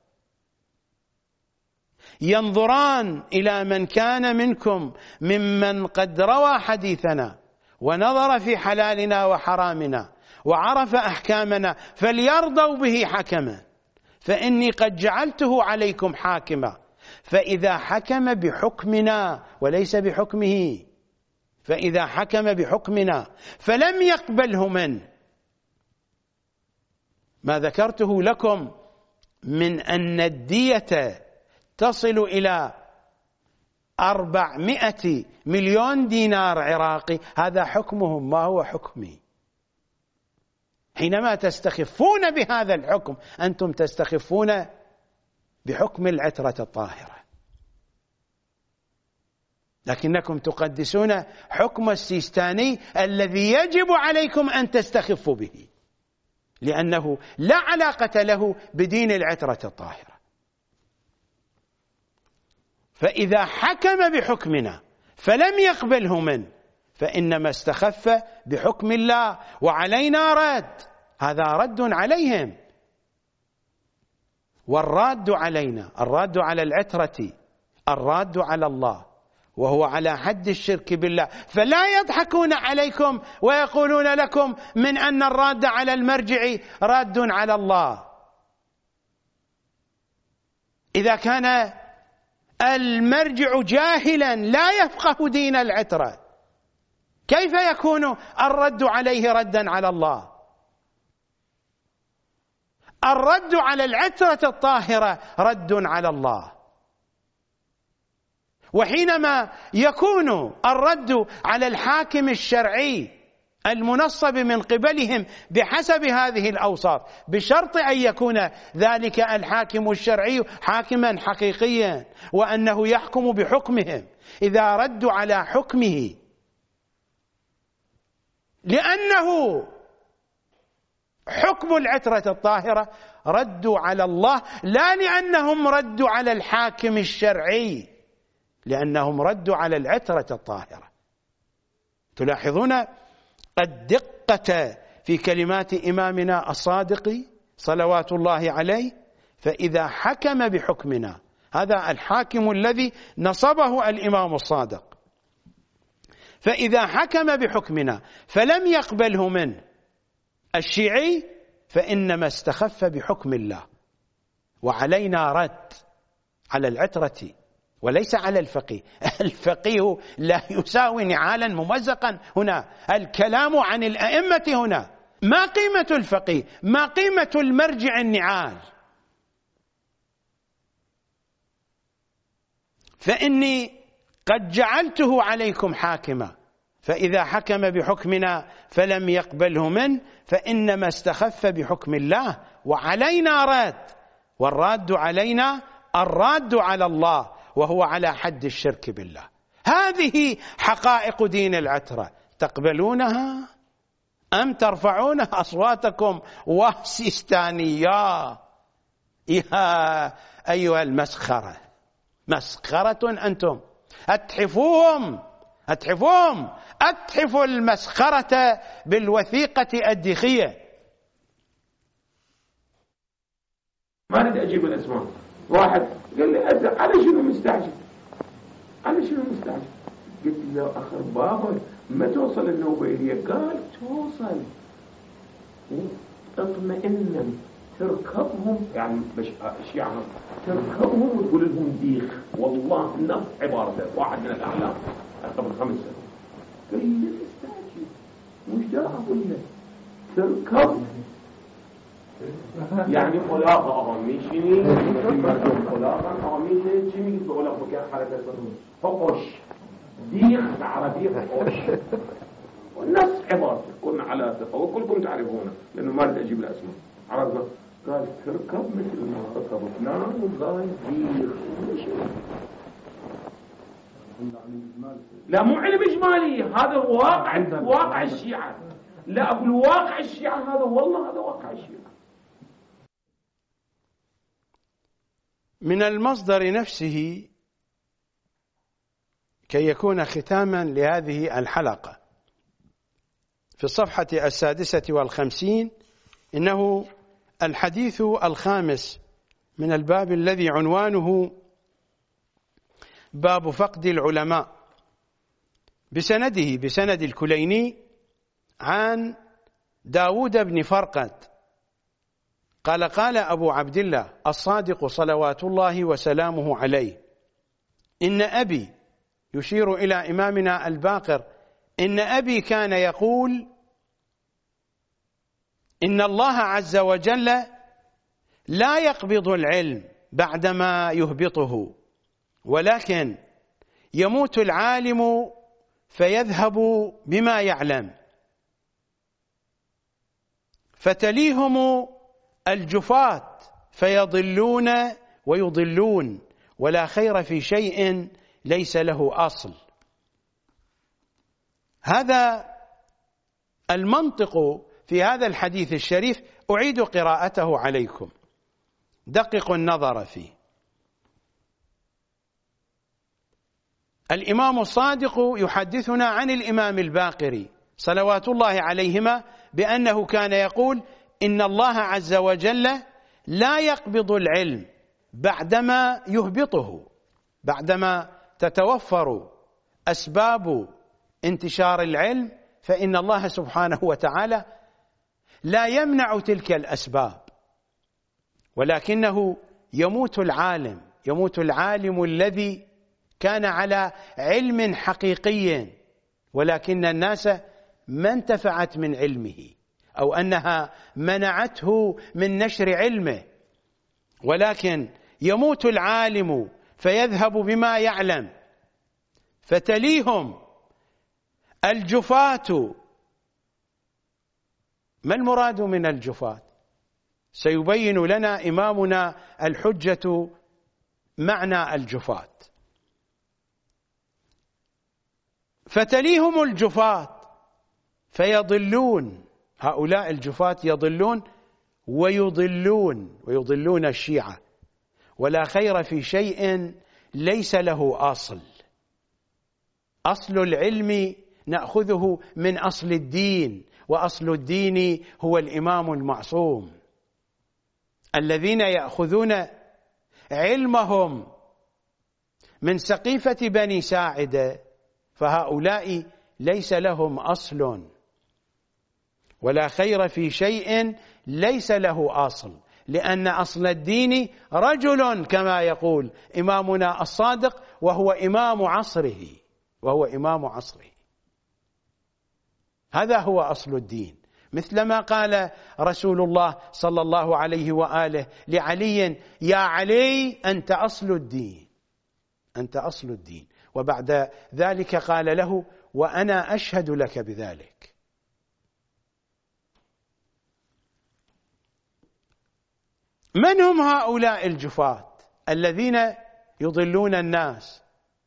ينظران إلى من كان منكم ممن قد روى حديثنا ونظر في حلالنا وحرامنا وعرف أحكامنا فليرضوا به حكما، فإني قد جعلته عليكم حاكما، فإذا حكم بحكمنا وليس بحكمه، فإذا حكم بحكمنا فلم يقبله منه، ما ذكرته لكم من أن الدية تصل إلى 400 مليون دينار عراقي، هذا حكمهم ما هو حكمي. حينما تستخفون بهذا الحكم أنتم تستخفون بحكم العترة الطاهرة، لكنكم تقدسون حكم السيستاني الذي يجب عليكم أن تستخفوا به، لأنه لا علاقة له بدين العترة الطاهرة. فإذا حكم بحكمنا فلم يقبله منه فإنما استخف بحكم الله وعلينا رد، هذا رد عليهم. والراد علينا، الراد على العترة، الراد على الله، وهو على حد الشرك بالله. فلا يضحكون عليكم ويقولون لكم من أن الراد على المرجع راد على الله. إذا كان المرجع جاهلا لا يفقه دين العترة، كيف يكون الرد عليه ردا على الله؟ الرد على العترة الطاهرة رد على الله. وحينما يكون الرد على الحاكم الشرعي المنصب من قبلهم بحسب هذه الأوصاف، بشرط أن يكون ذلك الحاكم الشرعي حاكما حقيقيا وأنه يحكم بحكمهم، إذا ردوا على حكمه لأنه حكم العترة الطاهرة ردوا على الله، لا لأنهم ردوا على الحاكم الشرعي، لأنهم ردوا على العترة الطاهرة. تلاحظون الدقة في كلمات إمامنا الصادق صلوات الله عليه. فإذا حكم بحكمنا، هذا الحاكم الذي نصبه الإمام الصادق، فإذا حكم بحكمنا فلم يقبله منه الشيعي فإنما استخف بحكم الله، وعلينا رد على العترة وليس على الفقيه. الفقيه لا يساوي نعالا ممزقا هنا، الكلام عن الأئمة هنا. ما قيمة الفقيه؟ ما قيمة المرجع النعال؟ فإني قد جعلته عليكم حاكما، فإذا حكم بحكمنا فلم يقبله منه فإنما استخف بحكم الله، وعلينا رد، والراد علينا الراد على الله، وهو على حد الشرك بالله. هذه حقائق دين العترة، تقبلونها أم ترفعون أصواتكم وسيستانية؟ يا أيها المسخرة، مسخرة أنتم. أتحفوهم، أتحفوهم، أتحفوا المسخرة بالوثيقة الدخية. ما أريد أجيب الأسماء. واحد قال لي على شنو مستعجل؟ على شنو مستعجل؟ قلت له أخر بابا ما توصل النوبيلية؟ قال توصل. اطمئنا، تركبهم يعني شيعهم، تركبهم وتقول لهم ديخ. والله نفس عبارته واحد من الأعلام قبل 5 سنين. قال لي مستعجل، مش دا أقول لك تركب يعني خلاقة أغميشيني مردم خلاقة أغميشيني شيني بقول لك بكير حركة فقش ديخ العربية فقش. والنص عبارة كنا على ثقة وكلكم تعرفونه، لأنه ما أريد أجيب الأسماء. عرفنا قال تركب مثل ما ركب فلان وظاهر يدير. لا مو علم إجمالي، هذا واقع الشيعة. لا أقول واقع الشيعة، هذا والله هذا واقع الشيعة. من المصدر نفسه كي يكون ختاما لهذه الحلقة في الصفحة 56 إنه الحديث الخامس من الباب الذي عنوانه باب فقد العلماء، بسند الكليني عن داود بن فرقد قال قال أبو عبد الله الصادق صلوات الله وسلامه عليه إن أبي، يشير إلى إمامنا الباقر، إن أبي كان يقول إن الله عز وجل لا يقبض العلم بعدما يهبطه، ولكن يموت العالم فيذهب بما يعلم، فتليهم الجفاة فيضلون ويضلون، ولا خير في شيء ليس له أصل. هذا المنطق في هذا الحديث الشريف أعيد قراءته عليكم، دققوا النظر فيه. الإمام الصادق يحدثنا عن الإمام الباقر صلوات الله عليهما بأنه كان يقول إن الله عز وجل لا يقبض العلم بعدما يهبطه، بعدما تتوفر أسباب انتشار العلم، فإن الله سبحانه وتعالى لا يمنع تلك الأسباب، ولكنه يموت العالم، يموت العالم الذي كان على علم حقيقي، ولكن الناس ما انتفعت من علمه، أو أنها منعته من نشر علمه، ولكن يموت العالم فيذهب بما يعلم، فتليهم الجفاة. ما المراد من الجفاة؟ سيبين لنا إمامنا الحجة معنى الجفاة. فتليهم الجفاة فيضلون، هؤلاء الجفاة يضلون ويضلون الشيعة، ولا خير في شيء ليس له أصل. أصل العلم نأخذه من أصل الدين، وأصل الدين هو الإمام المعصوم. الذين يأخذون علمهم من سقيفة بني ساعدة فهؤلاء ليس لهم أصل، ولا خير في شيء ليس له أصل، لأن أصل الدين رجل كما يقول إمامنا الصادق، وهو إمام عصره. هذا هو أصل الدين، مثلما قال رسول الله صلى الله عليه وآله لعلي يا علي أنت أصل الدين، أنت أصل الدين، وبعد ذلك قال له وأنا أشهد لك بذلك. من هم هؤلاء الجفاة الذين يضلون الناس؟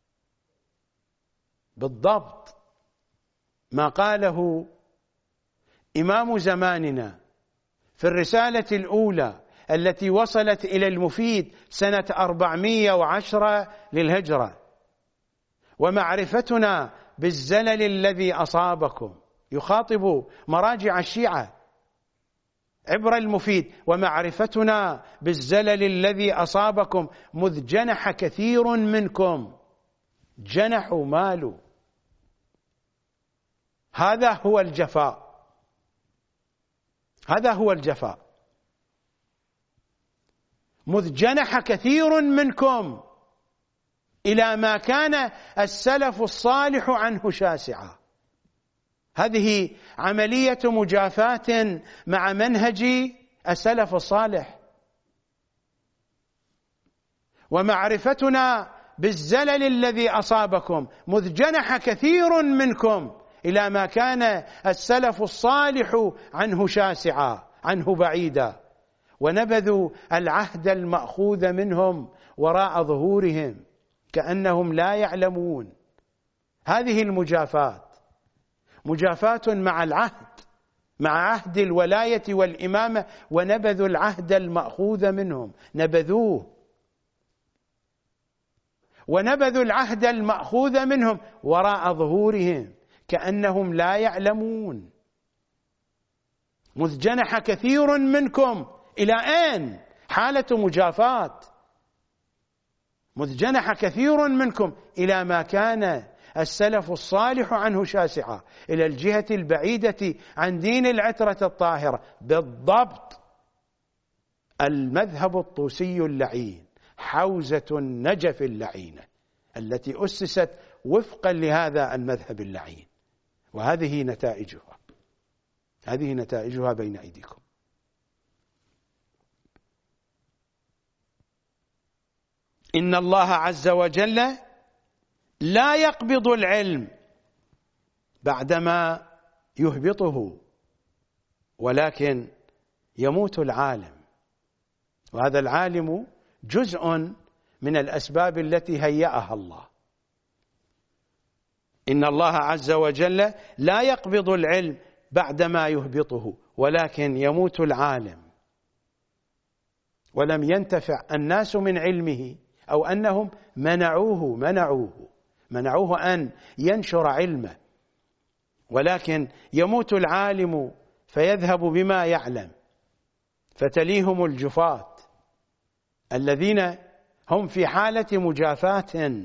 بالضبط ما قاله إمام زماننا في الرسالة الأولى التي وصلت إلى المفيد سنة 410 للهجرة: ومعرفتنا بالزلل الذي أصابكم، يخاطب مراجع الشيعة عبر المفيد: ومعرفتنا بالزلل الذي أصابكم مذ جنح كثير منكم، جنحوا مالوا. هذا هو الجفاء، هذا هو الجفاء. مذ جنح كثير منكم إلى ما كان السلف الصالح عنه شاسعا. هذه عملية مجافاة مع منهج السلف الصالح. ومعرفتنا بالزلل الذي أصابكم مذ جنح كثير منكم إلى ما كان السلف الصالح عنه شاسعا، عنه بعيدا. ونبذوا العهد المأخوذ منهم وراء ظهورهم كأنهم لا يعلمون. هذه المجافاة مجافاة مع العهد، مع عهد الولاية والإمامة، ونبذوا العهد المأخوذ منهم، نبذوه ونبذوا العهد المأخوذ منهم وراء ظهورهم كأنهم لا يعلمون. مذ جنح كثير منكم، إلى أين؟ حالة مجافاة. مذ جنح كثير منكم إلى ما كان السلف الصالح عنه شاسعا، إلى الجهة البعيدة عن دين العترة الطاهرة، بالضبط المذهب الطوسي اللعين، حوزة النجف اللعينة التي أسست وفقا لهذا المذهب اللعين. وهذه نتائجها، هذه نتائجها بين أيديكم. إن الله عز وجل لا يقبض العلم بعدما يهبطه، ولكن يموت العالم، وهذا العالم جزء من الأسباب التي هيأها الله. إن الله عز وجل لا يقبض العلم بعدما يهبطه، ولكن يموت العالم، ولم ينتفع الناس من علمه، أو أنهم منعوه أن ينشر علمه، ولكن يموت العالم فيذهب بما يعلم، فتليهم الجفاة الذين هم في حالة مجافاة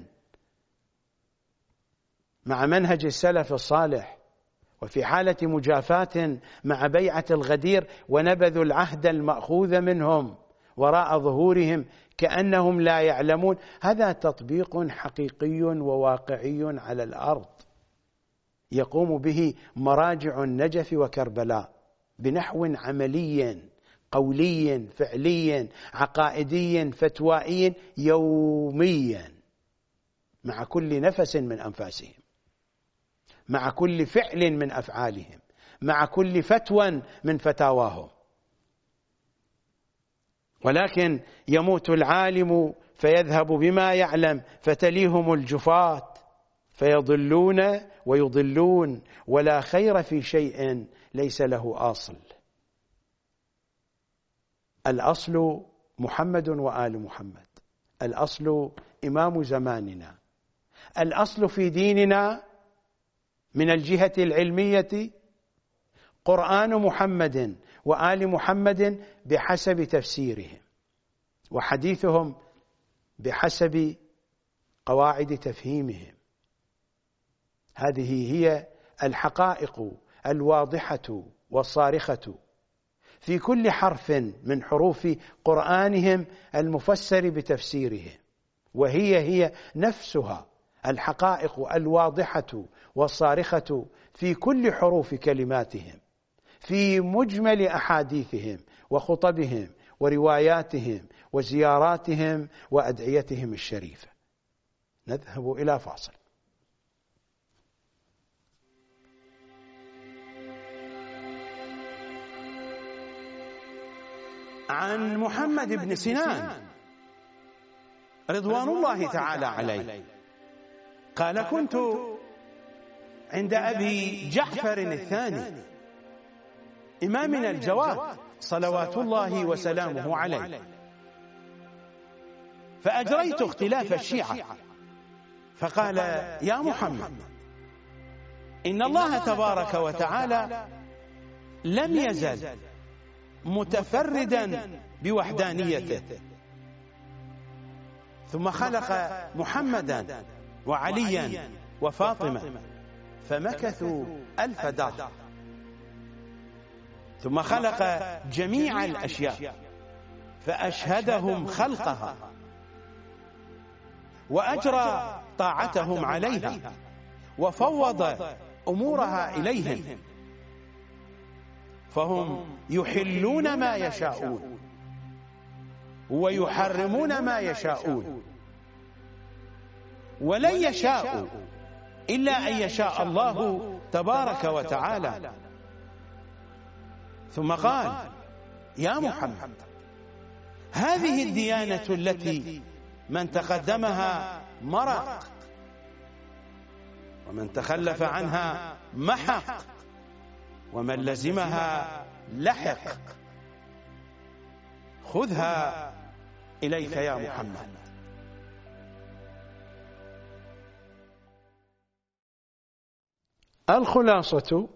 مع منهج السلف الصالح، وفي حالة مجافاة مع بيعة الغدير، ونبذوا العهد المأخوذ منهم وراء ظهورهم كأنهم لا يعلمون. هذا تطبيق حقيقي وواقعي على الأرض يقوم به مراجع النجف وكربلاء بنحو عملي قولي فعلي عقائدي فتوائي يوميا، مع كل نفس من أنفاسهم، مع كل فعل من أفعالهم، مع كل فتوى من فتاواهم. ولكن يموت العالم فيذهب بما يعلم، فتليهم الجفاة فيضلون ويضلون، ولا خير في شيء ليس له أصل. الأصل محمد وآل محمد، الأصل إمام زماننا، الأصل في ديننا من الجهة العلمية قرآن محمد وآل محمد بحسب تفسيرهم، وحديثهم بحسب قواعد تفهيمهم. هذه هي الحقائق الواضحة والصارخة في كل حرف من حروف قرآنهم المفسر بتفسيرهم، وهي نفسها الحقائق الواضحة والصارخة في كل حروف كلماتهم، في مجمل أحاديثهم وخطبهم ورواياتهم وزياراتهم وأدعيتهم الشريفة. نذهب إلى فاصل. عن محمد بن سنان رضوان الله تعالى عليه قال: كنت عند أبي جعفر الثاني إمامنا الجواد صلوات الله وسلامه عليه، فأجريت اختلاف الشيعة، فقال: يا محمد، إن الله تبارك وتعالى لم يزل متفردا بوحدانيته، ثم خلق محمدا وعليا وفاطمة فمكثوا 1000 دهر، ثم خلق جميع الأشياء فأشهدهم خلقها وأجرى طاعتهم عليها وفوض أمورها إليهم، فهم يحلون ما يشاءون ويحرمون ما يشاءون، ولن يشاءوا إلا أن يشاء الله تبارك وتعالى. ثم قال: يا محمد، هذه الديانة التي من تقدمها مرق ومن تخلف عنها محق ومن لزمها لحق. خذها إليك يا محمد. الخلاصة: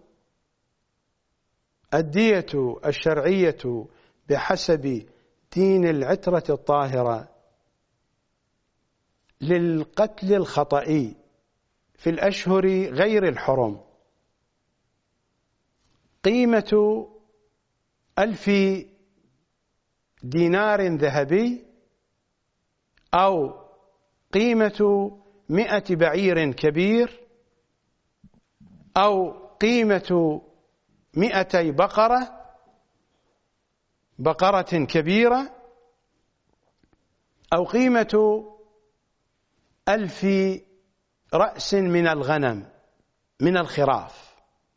الدية الشرعية بحسب دين العترة الطاهرة للقتل الخطئي في الأشهر غير الحرم قيمة 1000 دينار ذهبي، أو قيمة 100 بعير كبير، أو قيمة 200 بقرة كبيرة، أو قيمة 1000 رأس من الغنم من الخراف.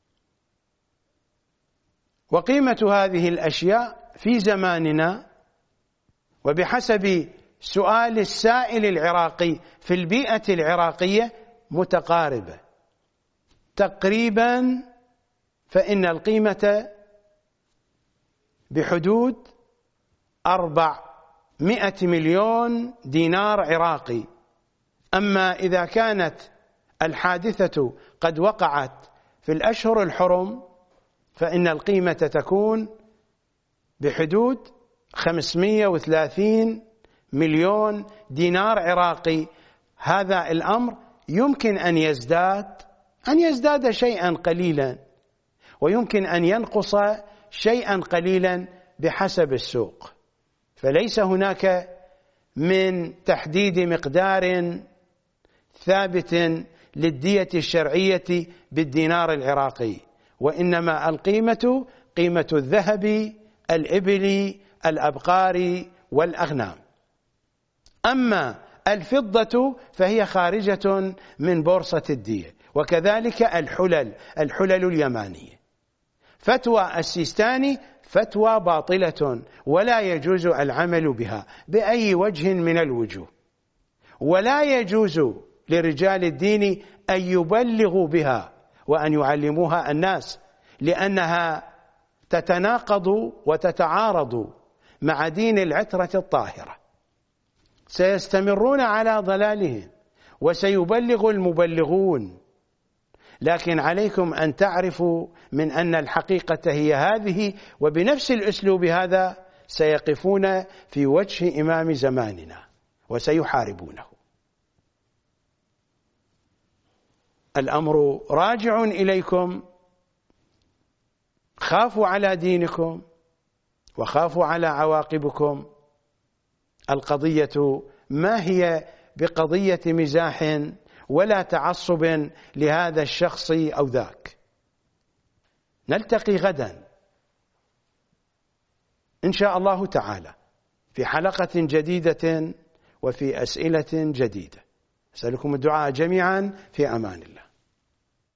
وقيمة هذه الأشياء في زماننا وبحسب سؤال السائل العراقي في البيئة العراقية متقاربة تقريبا، فإن القيمة بحدود 400 مليون دينار عراقي. أما إذا كانت الحادثة قد وقعت في الأشهر الحرم فإن القيمة تكون بحدود 530 مليون دينار عراقي. هذا الأمر يمكن أن يزداد شيئا قليلا، ويمكن أن ينقص شيئا قليلا بحسب السوق. فليس هناك من تحديد مقدار ثابت للدية الشرعية بالدينار العراقي، وإنما القيمة قيمة الذهب، الإبل، الأبقار والأغنام. أما الفضة فهي خارجة من بورصة الدية، وكذلك الحلل اليمانية. فتوى السيستاني فتوى باطلة ولا يجوز العمل بها بأي وجه من الوجوه، ولا يجوز لرجال الدين أن يبلغوا بها وأن يعلموها الناس، لأنها تتناقض وتتعارض مع دين العترة الطاهرة. سيستمرون على ضلالهم وسيبلغ المبلغون، لكن عليكم أن تعرفوا من أن الحقيقة هي هذه، وبنفس الأسلوب هذا سيقفون في وجه إمام زماننا وسيحاربونه. الأمر راجع إليكم، خافوا على دينكم وخافوا على عواقبكم. القضية ما هي بقضية مزاح ولا تعصب لهذا الشخص أو ذاك. نلتقي غدا إن شاء الله تعالى في حلقة جديدة وفي أسئلة جديدة. أسألكم الدعاء جميعا، في أمان الله.